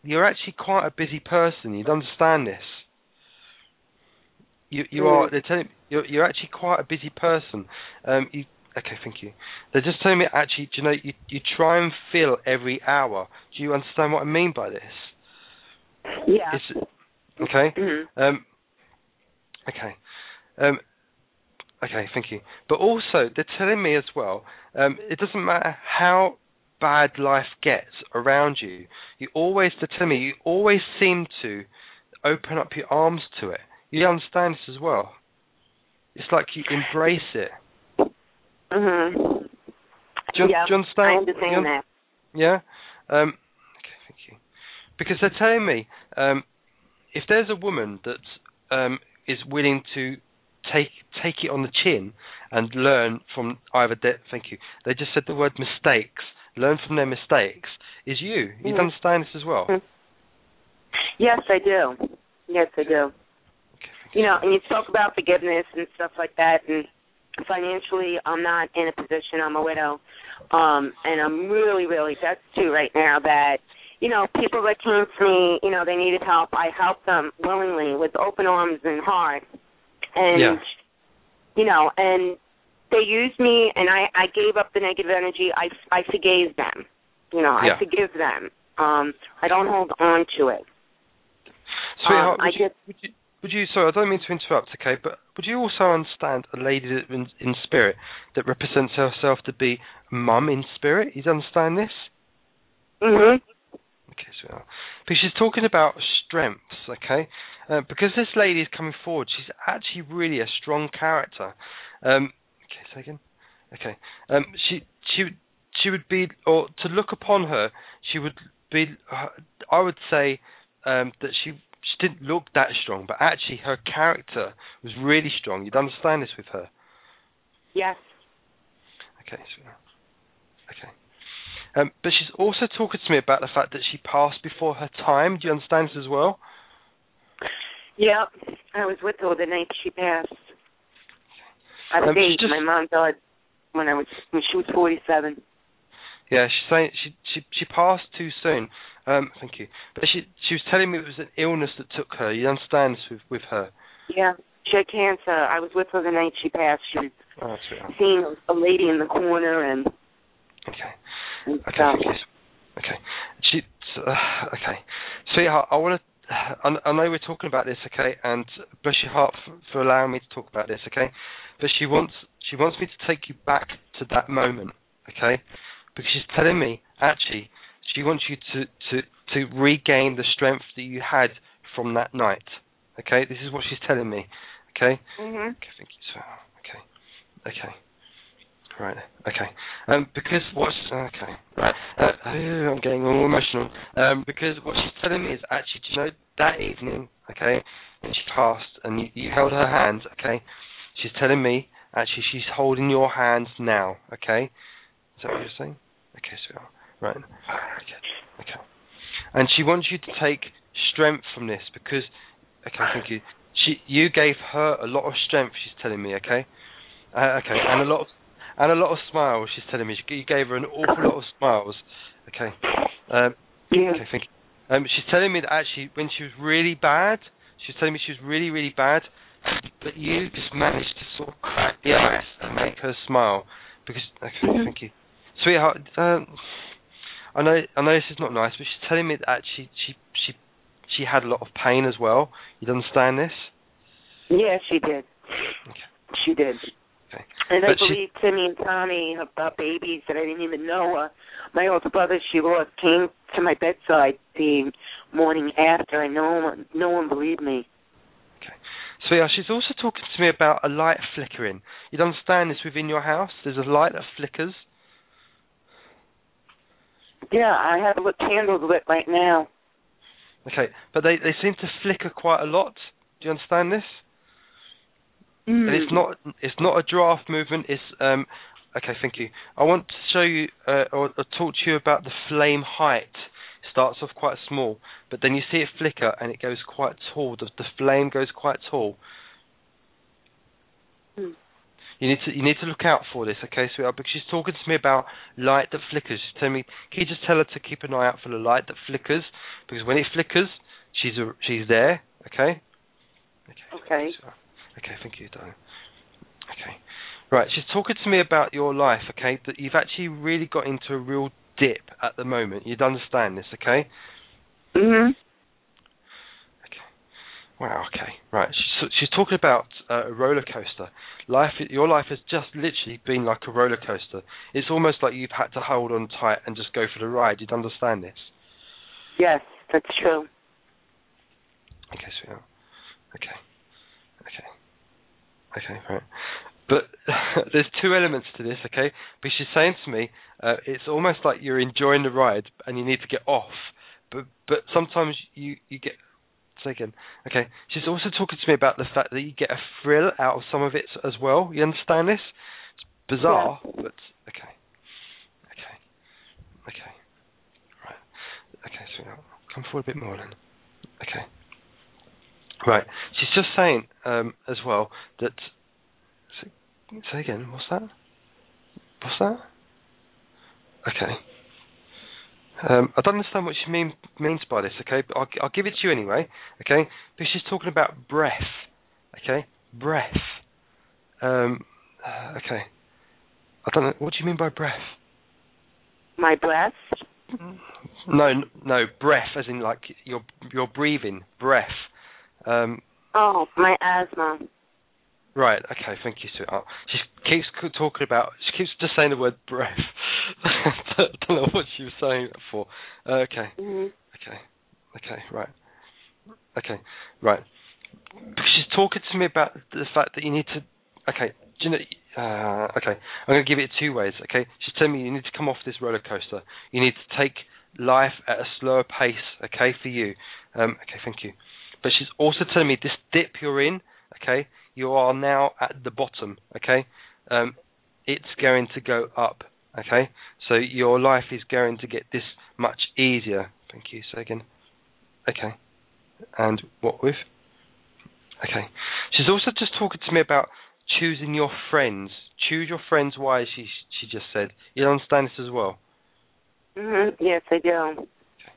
you're actually quite a busy person. You'd understand this. You you Mm. are. They're telling you're you're actually quite a busy person. Um, you okay? Thank you. They're just telling me actually. Do you know you you try and fill every hour? Do you understand what I mean by this? Yeah. It's, okay. Mm-hmm. Um. Okay. Um. Okay. Thank you. But also, they're telling me as well. Um. It doesn't matter how bad life gets around you. You always. They're telling me you always seem to open up your arms to it. You understand this as well. It's like you embrace it. Mhm. Do you, yeah, do you understand? I understand you, that. Yeah. Um, okay, thank you. Because they're telling me um, if there's a woman that um, is willing to take take it on the chin and learn from either. De- thank you. They just said the word mistakes. Learn from their mistakes. Is you? You Mhm. understand this as well? Mhm. Yes, I do. Yes, I do. You know, and you talk about forgiveness and stuff like that, and financially, I'm not in a position. I'm a widow, um, and I'm really, really destitute right now. That you know, people that came to me, you know, they needed help. I helped them willingly with open arms and heart, and yeah. you know, and they used me, and I, I gave up the negative energy. I, I forgave them. You know, yeah. I forgive them. Um, I don't hold on to it. Sweetheart, um, would, I you, just, would you would you? Sorry, I don't mean to interrupt. Okay, but would you also understand a lady that in, in spirit that represents herself to be mum in spirit? You understand this? mhm. Okay, sweetheart. Because she's talking about strengths. Okay, uh, because this lady is coming forward, she's actually really a strong character. Um, okay, second. Okay, um, she she she would be, or to look upon her, she would be. Uh, I would say um, that she. She didn't look that strong, but actually her character was really strong. You'd understand this with her. Yes. Okay. So, okay. Um, but she's also talking to me about the fact that she passed before her time. Do you understand this as well? Yep. I was with her the night she passed. I was Um, eight. just, My mom died when I was when she was forty-seven. Yeah, she's saying she she she passed too soon. Um, thank you. But she she was telling me it was an illness that took her. You understand this with with her? Yeah, she had cancer. I was with her the night she passed. She was Oh, sweetheart. seeing a lady in the corner and. Okay. and Okay. stuff. Thank you. Okay. She. Uh, okay. Sweetheart, I want to. I, I know we're talking about this, okay, and bless your heart for, for allowing me to talk about this, okay. But she wants she wants me to take you back to that moment, okay, because she's telling me actually she wants you to, to, to regain the strength that you had from that night, okay. This is what she's telling me, okay. Mhm. Okay, thank you, sir. Okay, okay. Right. Okay. Um, because what's okay. Right. Uh, I'm getting all emotional. Um, because what she's telling me is actually, do you know, that evening, okay, when she passed and you, you held her hand, okay. She's telling me actually she's holding your hands now, okay. Is that what you're saying? Okay, sweetheart. Right. Okay. Okay. And she wants you to take strength from this because, okay, thank you. She, you gave her a lot of strength. She's telling me, okay. Uh, okay, and a lot of. And a lot of smiles, she's telling me. You gave her an awful lot of smiles. Okay. Um, Yeah. okay, thank you. Um, she's telling me that actually when she was really bad, she's telling me she was really, really bad, but you just managed to sort of crack the ice and make her smile. Because, okay, Mm-hmm. thank you. Sweetheart, um, I know I know this is not nice, but she's telling me that actually she, she, she had a lot of pain as well. You'd understand this? Yeah, she did. Okay. She did. Okay. And But I believe she, Timmy and Tommy, her, her babies that I didn't even know, uh, my older brother she lost, came to my bedside the morning after, and no one, no one believed me. Okay. So yeah, she's also talking to me about a light flickering. You'd understand this within your house? There's a light that flickers. Yeah, I have a candle lit right now. Okay, but they, they seem to flicker quite a lot. Do you understand this? Mm. And it's not it's not a draft movement. It's um. Okay, thank you. I want to show you uh, or, or talk to you about the flame height. It starts off quite small, but then you see it flicker and it goes quite tall. The, the flame goes quite tall. Mm. You need to you need to look out for this, okay, sweetheart, because she's talking to me about light that flickers. She's telling me, can you just tell her to keep an eye out for the light that flickers? Because when it flickers, she's a, she's there, okay? Okay. Okay. Okay, thank you, darling. Okay. Right, she's talking to me about your life, okay, that you've actually really got into a real dip at the moment. You'd understand this, okay? Mhm. Wow. Okay. Right. She's, she's talking about uh, a roller coaster. Life. Your life has just literally been like a roller coaster. It's almost like you've had to hold on tight and just go for the ride. You'd understand this. Yes, that's true. Okay, sweetheart. Okay. Okay. Okay. Right. But there's two elements to this. Okay. But she's saying to me, uh, it's almost like you're enjoying the ride and you need to get off. But but sometimes you you get. Again. Okay. She's also talking to me about the fact that you get a thrill out of some of it as well. You understand this? It's bizarre, yeah. But okay. Okay. Okay. Right. Okay, so now come forward a bit more then. Okay. Right. She's just saying um, as well that. Say, say again. What's that? What's that? Okay. Um, I don't understand what she mean, means by this, okay? But I'll, I'll give it to you anyway, okay? But she's talking about breath, okay? Breath. Um, uh, okay. I don't know. What do you mean by breath? My breath? No, no, breath, as in like you're you're breathing, breath. Um, oh, my asthma. Right. Okay. Thank you, sweetheart. She keeps talking about. She keeps just saying the word breath. I don't know what she was saying that for. Uh, okay. Mm-hmm. Okay. Okay. Right. Okay. Right. She's talking to me about the fact that you need to. Okay. Do you know? Uh, okay. I'm going to give it two ways. Okay. She's telling me you need to come off this roller coaster. You need to take life at a slower pace. Okay, for you. Um, okay. Thank you. But she's also telling me this dip you're in. Okay. You are now at the bottom, okay? Um, it's going to go up, okay? So your life is going to get this much easier. Thank you. Say again. Okay. And what with? Okay. She's also just talking to me about choosing your friends. Choose your friends wisely, she, she just said. You understand this as well? Mm-hmm. Yes, I do. Okay.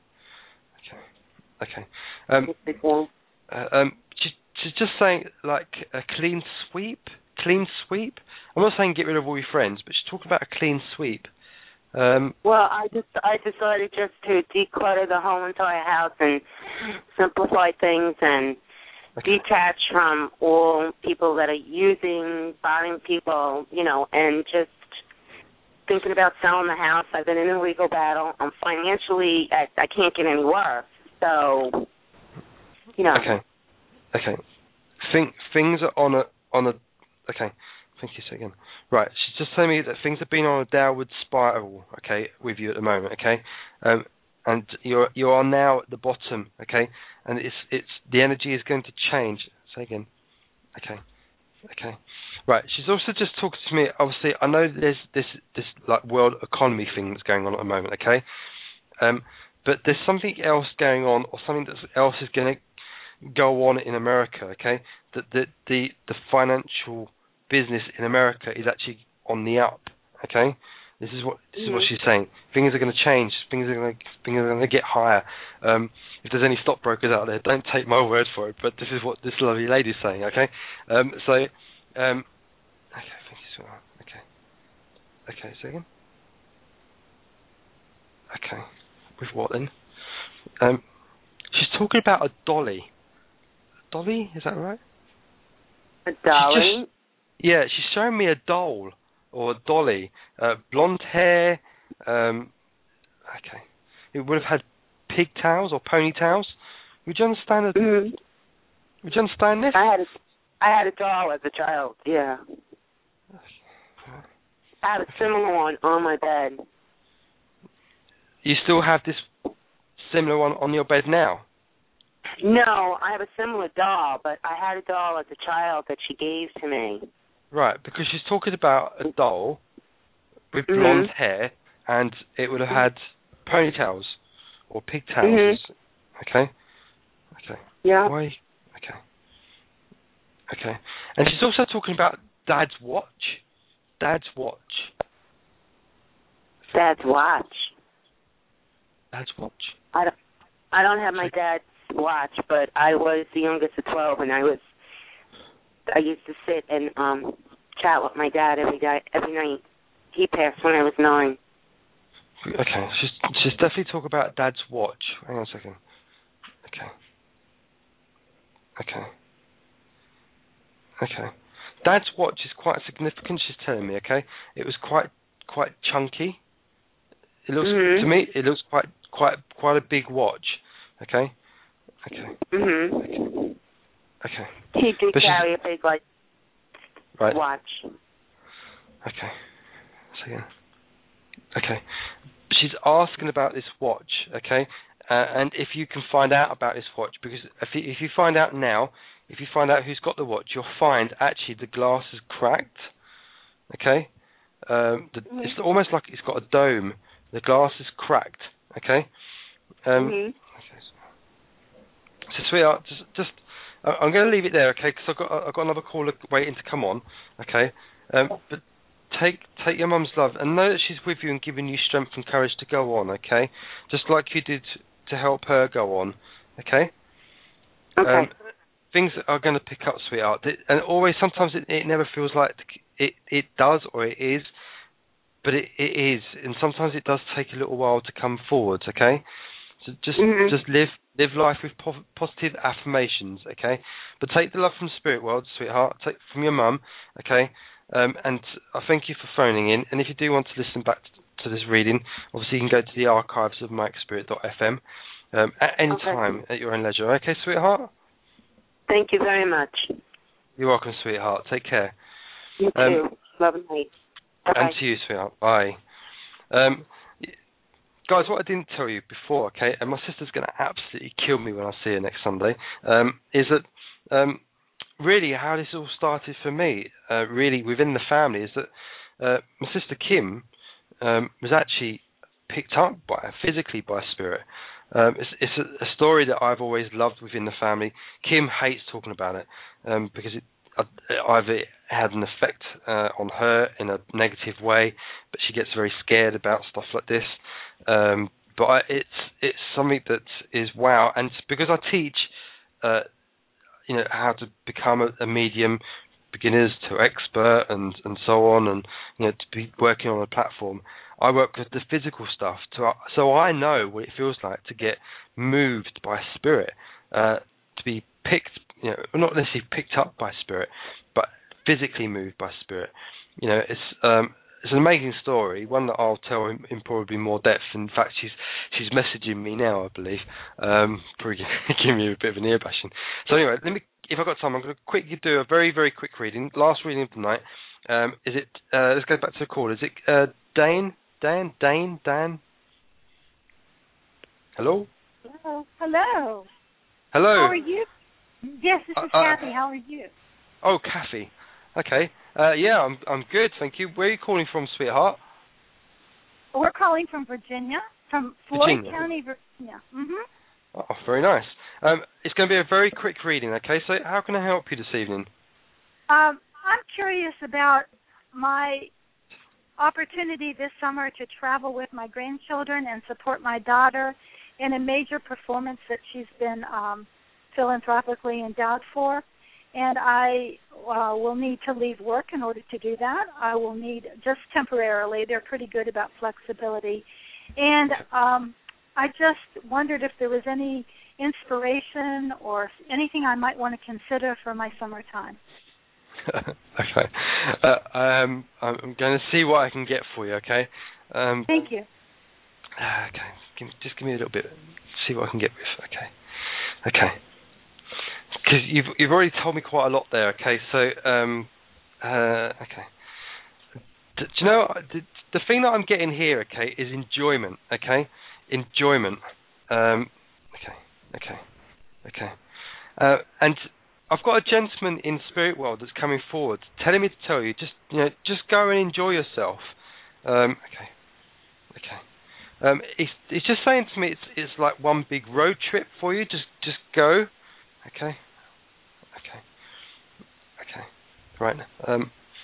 Okay. Okay. Um, yes, I do. Uh, um, She's just saying, like, a clean sweep? Clean sweep? I'm not saying get rid of all your friends, but she's talking about a clean sweep. Um, well, I just I decided just to declutter the whole entire house and simplify things and okay. detach from all people that are using, bothering people, you know, and just thinking about selling the house. I've been in a legal battle. I'm financially, I, I can't get any worse. So, you know. Okay. Okay. Think, things are on a on a. Okay. Thank you so again. Right. She's just telling me that things have been on a downward spiral. Okay, with you at the moment. Okay, um, and you're you are now at the bottom. Okay, and it's it's the energy is going to change. Say again. Okay. Okay. Right. She's also just talking to me. Obviously, I know there's this this like world economy thing that's going on at the moment. Okay. Um, but there's something else going on, or something that else is going to go on in America, okay? That the, the the financial business in America is actually on the up, okay? This is what this is what she's saying. Things are going to change. Things are going to things are going to get higher. Um, if there's any stockbrokers out there, don't take my word for it. But this is what this lovely lady's saying, okay? Um, so, um, okay, thank you so much. Okay, okay, second. Okay, with what then? Um, she's talking about a dolly. Dolly, is that right? A dolly? Just, yeah, she's showing me a doll or a dolly. Uh, blonde hair. Um, okay. It would have had pigtails or ponytails. Would you understand it? Mm-hmm. Would you understand this? I had a, I had a doll as a child, yeah. I had a similar one on my bed. You still have this similar one on your bed now? No, I have a similar doll, but I had a doll as a child that she gave to me. Right, because she's talking about a doll with mm-hmm. blonde hair, and it would have had ponytails or pigtails. Mm-hmm. Okay? Okay. Yeah. Why? Okay. Okay. And she's also talking about Dad's watch. Dad's watch. Dad's watch. Dad's watch. I don't, I don't have my dad's watch, but I was the youngest of twelve, and I was I used to sit and um chat with my dad every day, every night. He passed when I was nine. Okay, she's she's definitely talk about Dad's watch. Hang on a second. Okay. Okay. Okay. Dad's watch is quite significant. She's telling me. Okay, it was quite quite chunky. It looks mm-hmm. to me. It looks quite quite quite a big watch. Okay. Okay. Mhm. Okay. Okay. He did but carry a big like right. watch. Okay. So yeah. Okay. She's asking about this watch. Okay. Uh, and if you can find out about this watch, because if you, if you find out now, if you find out who's got the watch, you'll find actually the glass is cracked. Okay. Um, the, mm-hmm. It's almost like it's got a dome. The glass is cracked. Okay. Um, mm-hmm. okay. So, sweetheart, just, just I'm going to leave it there, okay? Because I've got I've got another caller waiting to come on, okay? Um, but take take your mum's love and know that she's with you and giving you strength and courage to go on, okay? Just like you did to help her go on, okay? Okay. Um, things are going to pick up, sweetheart, and always sometimes it, it never feels like it it does or it is, but it, it is, and sometimes it does take a little while to come forward, okay? So just mm-hmm. just live live life with po- positive affirmations, okay? But take the love from Spirit World, sweetheart. Take from your mum, okay? Um, and I thank you for phoning in. And if you do want to listen back to, to this reading, obviously you can go to the archives of mike spirit dot f m um, at any okay. time at your own leisure. Okay, sweetheart? Thank you very much. You're welcome, sweetheart. Take care. You too. Um, Love and light. And to you, sweetheart. Bye. Um, Guys, what I didn't tell you before, okay, and my sister's going to absolutely kill me when I see her next Sunday, um, is that um, really how this all started for me, uh, really within the family, is that uh, my sister Kim um, was actually picked up by physically by spirit. Um, it's, it's a, a story that I've always loved within the family. Kim hates talking about it um, because it either it had an effect uh, on her in a negative way, but she gets very scared about stuff like this. Um, but I, it's it's something that is wow, and because I teach, uh, you know, how to become a, a medium, beginners to expert, and, and so on, and you know, to be working on a platform. I work with the physical stuff, to, so I know what it feels like to get moved by spirit, uh, to be picked, you know, not necessarily picked up by spirit, but physically moved by spirit. You know, it's um, it's an amazing story, one that I'll tell in, in probably more depth. In fact, she's she's messaging me now, I believe, um, probably giving me a bit of an ear bashing. So anyway, let me, if I've got time, I'm going to quickly do a very very quick reading, last reading of the night. Um, is it? Uh, let's go back to the call. Is it uh, Dane? Dan? Dane? Dan? Hello? Hello. Hello. Hello. How are you? Yes, this is uh, Kathy. Uh, How are you? oh, Kathy. Okay. Uh, yeah, I'm I'm good, thank you. Where are you calling from, sweetheart? We're calling from Virginia, from Floyd Virginia. County, Virginia. Mhm. Oh, very nice. Um, it's going to be a very quick reading, okay? So how can I help you this evening? Um, I'm curious about my opportunity this summer to travel with my grandchildren and support my daughter in a major performance that she's been um, philanthropically endowed for. And I uh, will need to leave work in order to do that. I will need just temporarily. They're pretty good about flexibility. And um, I just wondered if there was any inspiration or anything I might want to consider for my summertime. Okay. Uh, um, I'm going to see what I can get for you, okay? Um, Thank you. Okay. Give, just give me a little bit. See what I can get with. Okay. Okay. Because you've you've already told me quite a lot there. Okay. So, um, uh, okay. Do, do you know the, the thing that I'm getting here? Okay, is enjoyment. Okay, enjoyment. Um, okay. Okay. Okay. Uh, and I've got a gentleman in Spirit World that's coming forward, telling me to tell you, just you know, just go and enjoy yourself. Um, okay. Okay. Um, it's it's just saying to me, it's it's like one big road trip for you. Just just go. Okay. Okay. Okay. Right. Um,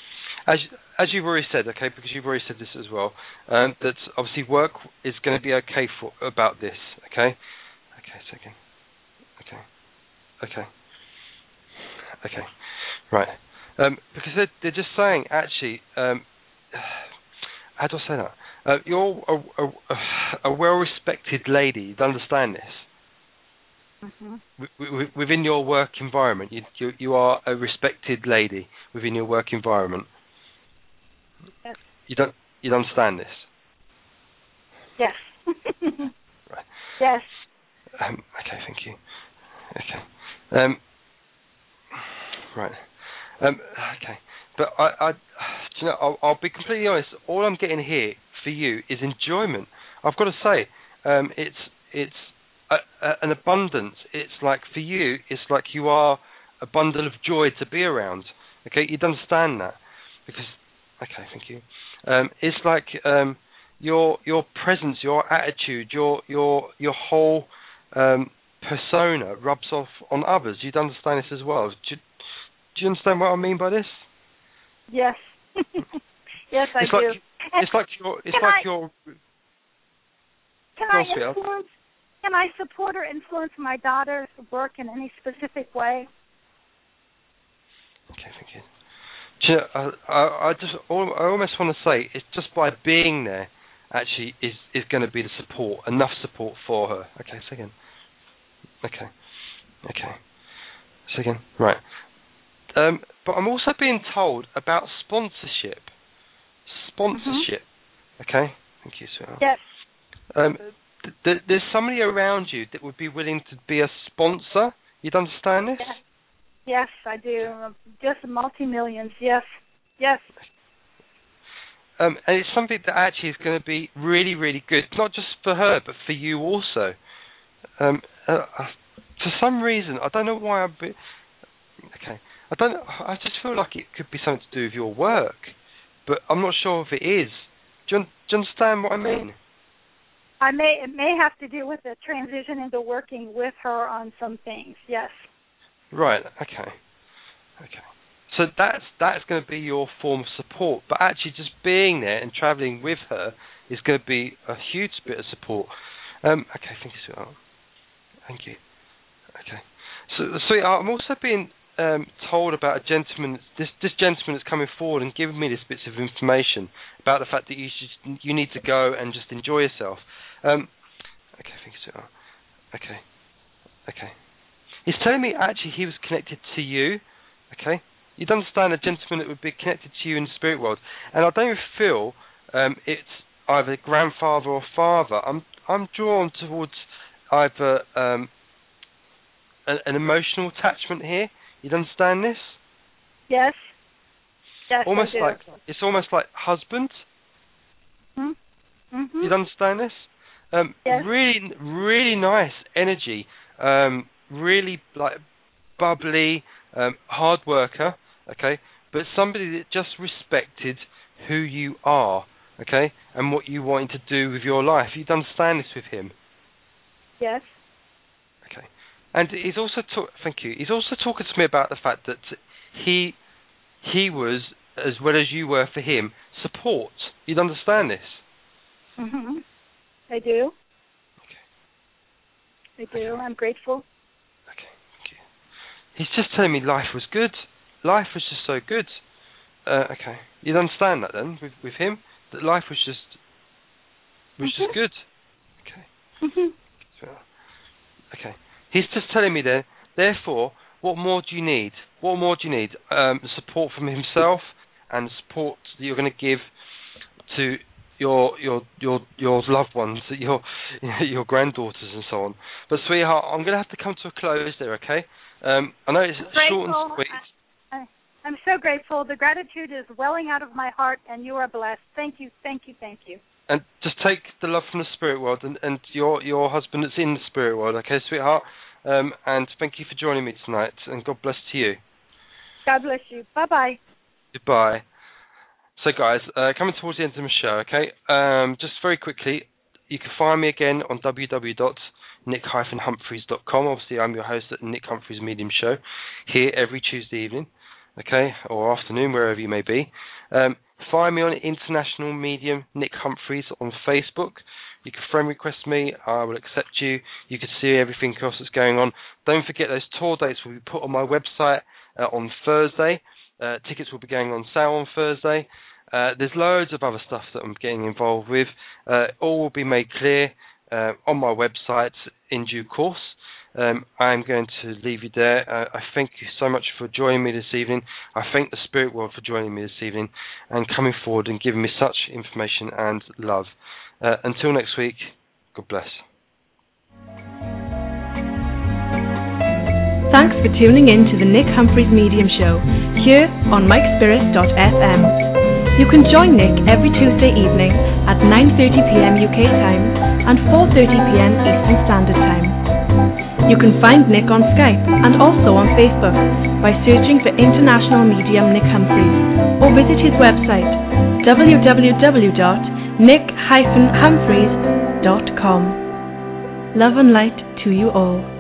as as you've already said, okay, because you've already said this as well, um, that obviously work is going to be okay for about this, okay? Okay, second. Okay. Okay. Okay. Right. Um, because they're, they're just saying, actually, um, how do I say that? Uh, you're a, a, a well-respected lady. You understand this? Mm-hmm. W- w- within your work environment, you, you you are a respected lady within your work environment. Yes. You don't you don't understand this? Yes. Right. Yes. Um, okay, thank you. Okay. Um, right. Um, okay. But I, I, do you know, I'll, I'll be completely honest. All I'm getting here for you is enjoyment. I've got to say, um, it's it's a, a, an abundance. It's like for you, it's like you are a bundle of joy to be around. Okay, you'd understand that because. Okay, thank you. Um, it's like um, your your presence, your attitude, your your your whole um, persona rubs off on others. You'd understand this as well. Do you, do you understand what I mean by this? Yes. Yes, I it's do. Like, it's like your. It's like I, your. Can I influence? Can I support or influence my daughter's work in any specific way? Okay, thank you. Do you know, I, I, I just. I almost want to say it's just by being there, actually, is is going to be the support, enough support for her. Okay, second. Okay. Okay. Second. Right. Um, but I'm also being told about sponsorship. Sponsorship. Mm-hmm. Okay. Thank you, sir. Yes. Um, th- th- there's somebody around you that would be willing to be a sponsor. You'd understand this? Yes, yes I do. Just multi-millions. Yes. Yes. Um, and it's something that actually is going to be really, really good, not just for her, but for you also. Um, uh, for some reason, I don't know why I'm... Be- okay. I don't. I just feel like it could be something to do with your work, but I'm not sure if it is. Do you, do you understand what I mean? I may. It may have to do with the transition into working with her on some things. Yes. Right. Okay. Okay. So that's that's going to be your form of support, but actually just being there and travelling with her is going to be a huge bit of support. Um, okay. Thank you, sweetheart. Thank you. Okay. So, sweetheart, I'm also being Um, told about a gentleman. This this gentleman that's coming forward and giving me this bits of information about the fact that you should, you need to go and just enjoy yourself. Um, okay, thank you, sir. Okay, okay. He's telling me actually he was connected to you. Okay, you'd understand a gentleman that would be connected to you in the spirit world, and I don't feel um, it's either grandfather or father. I'm I'm drawn towards either um, an, an emotional attachment here. You'd understand this? Yes. Yes, almost I do. like it's almost like husband. Mm-hmm. You'd understand this? Um, yes. Really, really nice energy. Um, really like bubbly, um, hard worker. Okay, but somebody that just respected who you are. Okay, and what you wanted to do with your life. You'd understand this with him. Yes. Okay. And he's also talk- thank you. He's also talking to me about the fact that he he was, as well as you were for him, support. You'd understand this. Mhm. I do. Okay. I do. Okay. I'm grateful. Okay. Thank you. He's just telling me life was good. Life was just so good. Uh, okay. You'd understand that then with with him, that life was just was mm-hmm. just good. Okay. Mhm. So, okay. He's just telling me there, therefore, what more do you need? What more do you need? Um, support from himself and support that you're going to give to your your your your loved ones, your your granddaughters and so on. But sweetheart, I'm going to have to come to a close there, okay? Um, I know it's grateful. short and sweet. I, I, I'm so grateful. The gratitude is welling out of my heart, and you are blessed. Thank you, thank you, thank you. And just take the love from the spirit world and, and your your husband that's in the spirit world, okay, sweetheart? Um, and thank you for joining me tonight, and God bless to you. God bless you. Bye-bye. Goodbye. So, guys, uh, coming towards the end of the show, okay, um, just very quickly, you can find me again on w w w dot nick dash humphreys dot com. Obviously, I'm your host at Nick Humphreys Medium Show, here every Tuesday evening. okay, or afternoon, wherever you may be. Um, find me on International Medium Nick Humphreys on Facebook. You can friend request me. I will accept you. You can see everything else that's going on. Don't forget those tour dates will be put on my website uh, on Thursday. Uh, tickets will be going on sale on Thursday. Uh, there's loads of other stuff that I'm getting involved with. Uh, all will be made clear uh, on my website in due course. Um, I'm going to leave you there. Uh, I thank you so much for joining me this evening. I thank the Spirit World for joining me this evening and coming forward and giving me such information and love. Uh, until next week, God bless. Thanks for tuning in to the Nick Humphreys Medium Show here on mike spirit dot f m. You can join Nick every Tuesday evening at nine thirty p m U K time and four thirty p m Eastern Standard Time. You can find Nick on Skype and also on Facebook by searching for International Medium Nick Humphreys, or visit his website w w w dot nick dash humphreys dot com. Love and light to you all.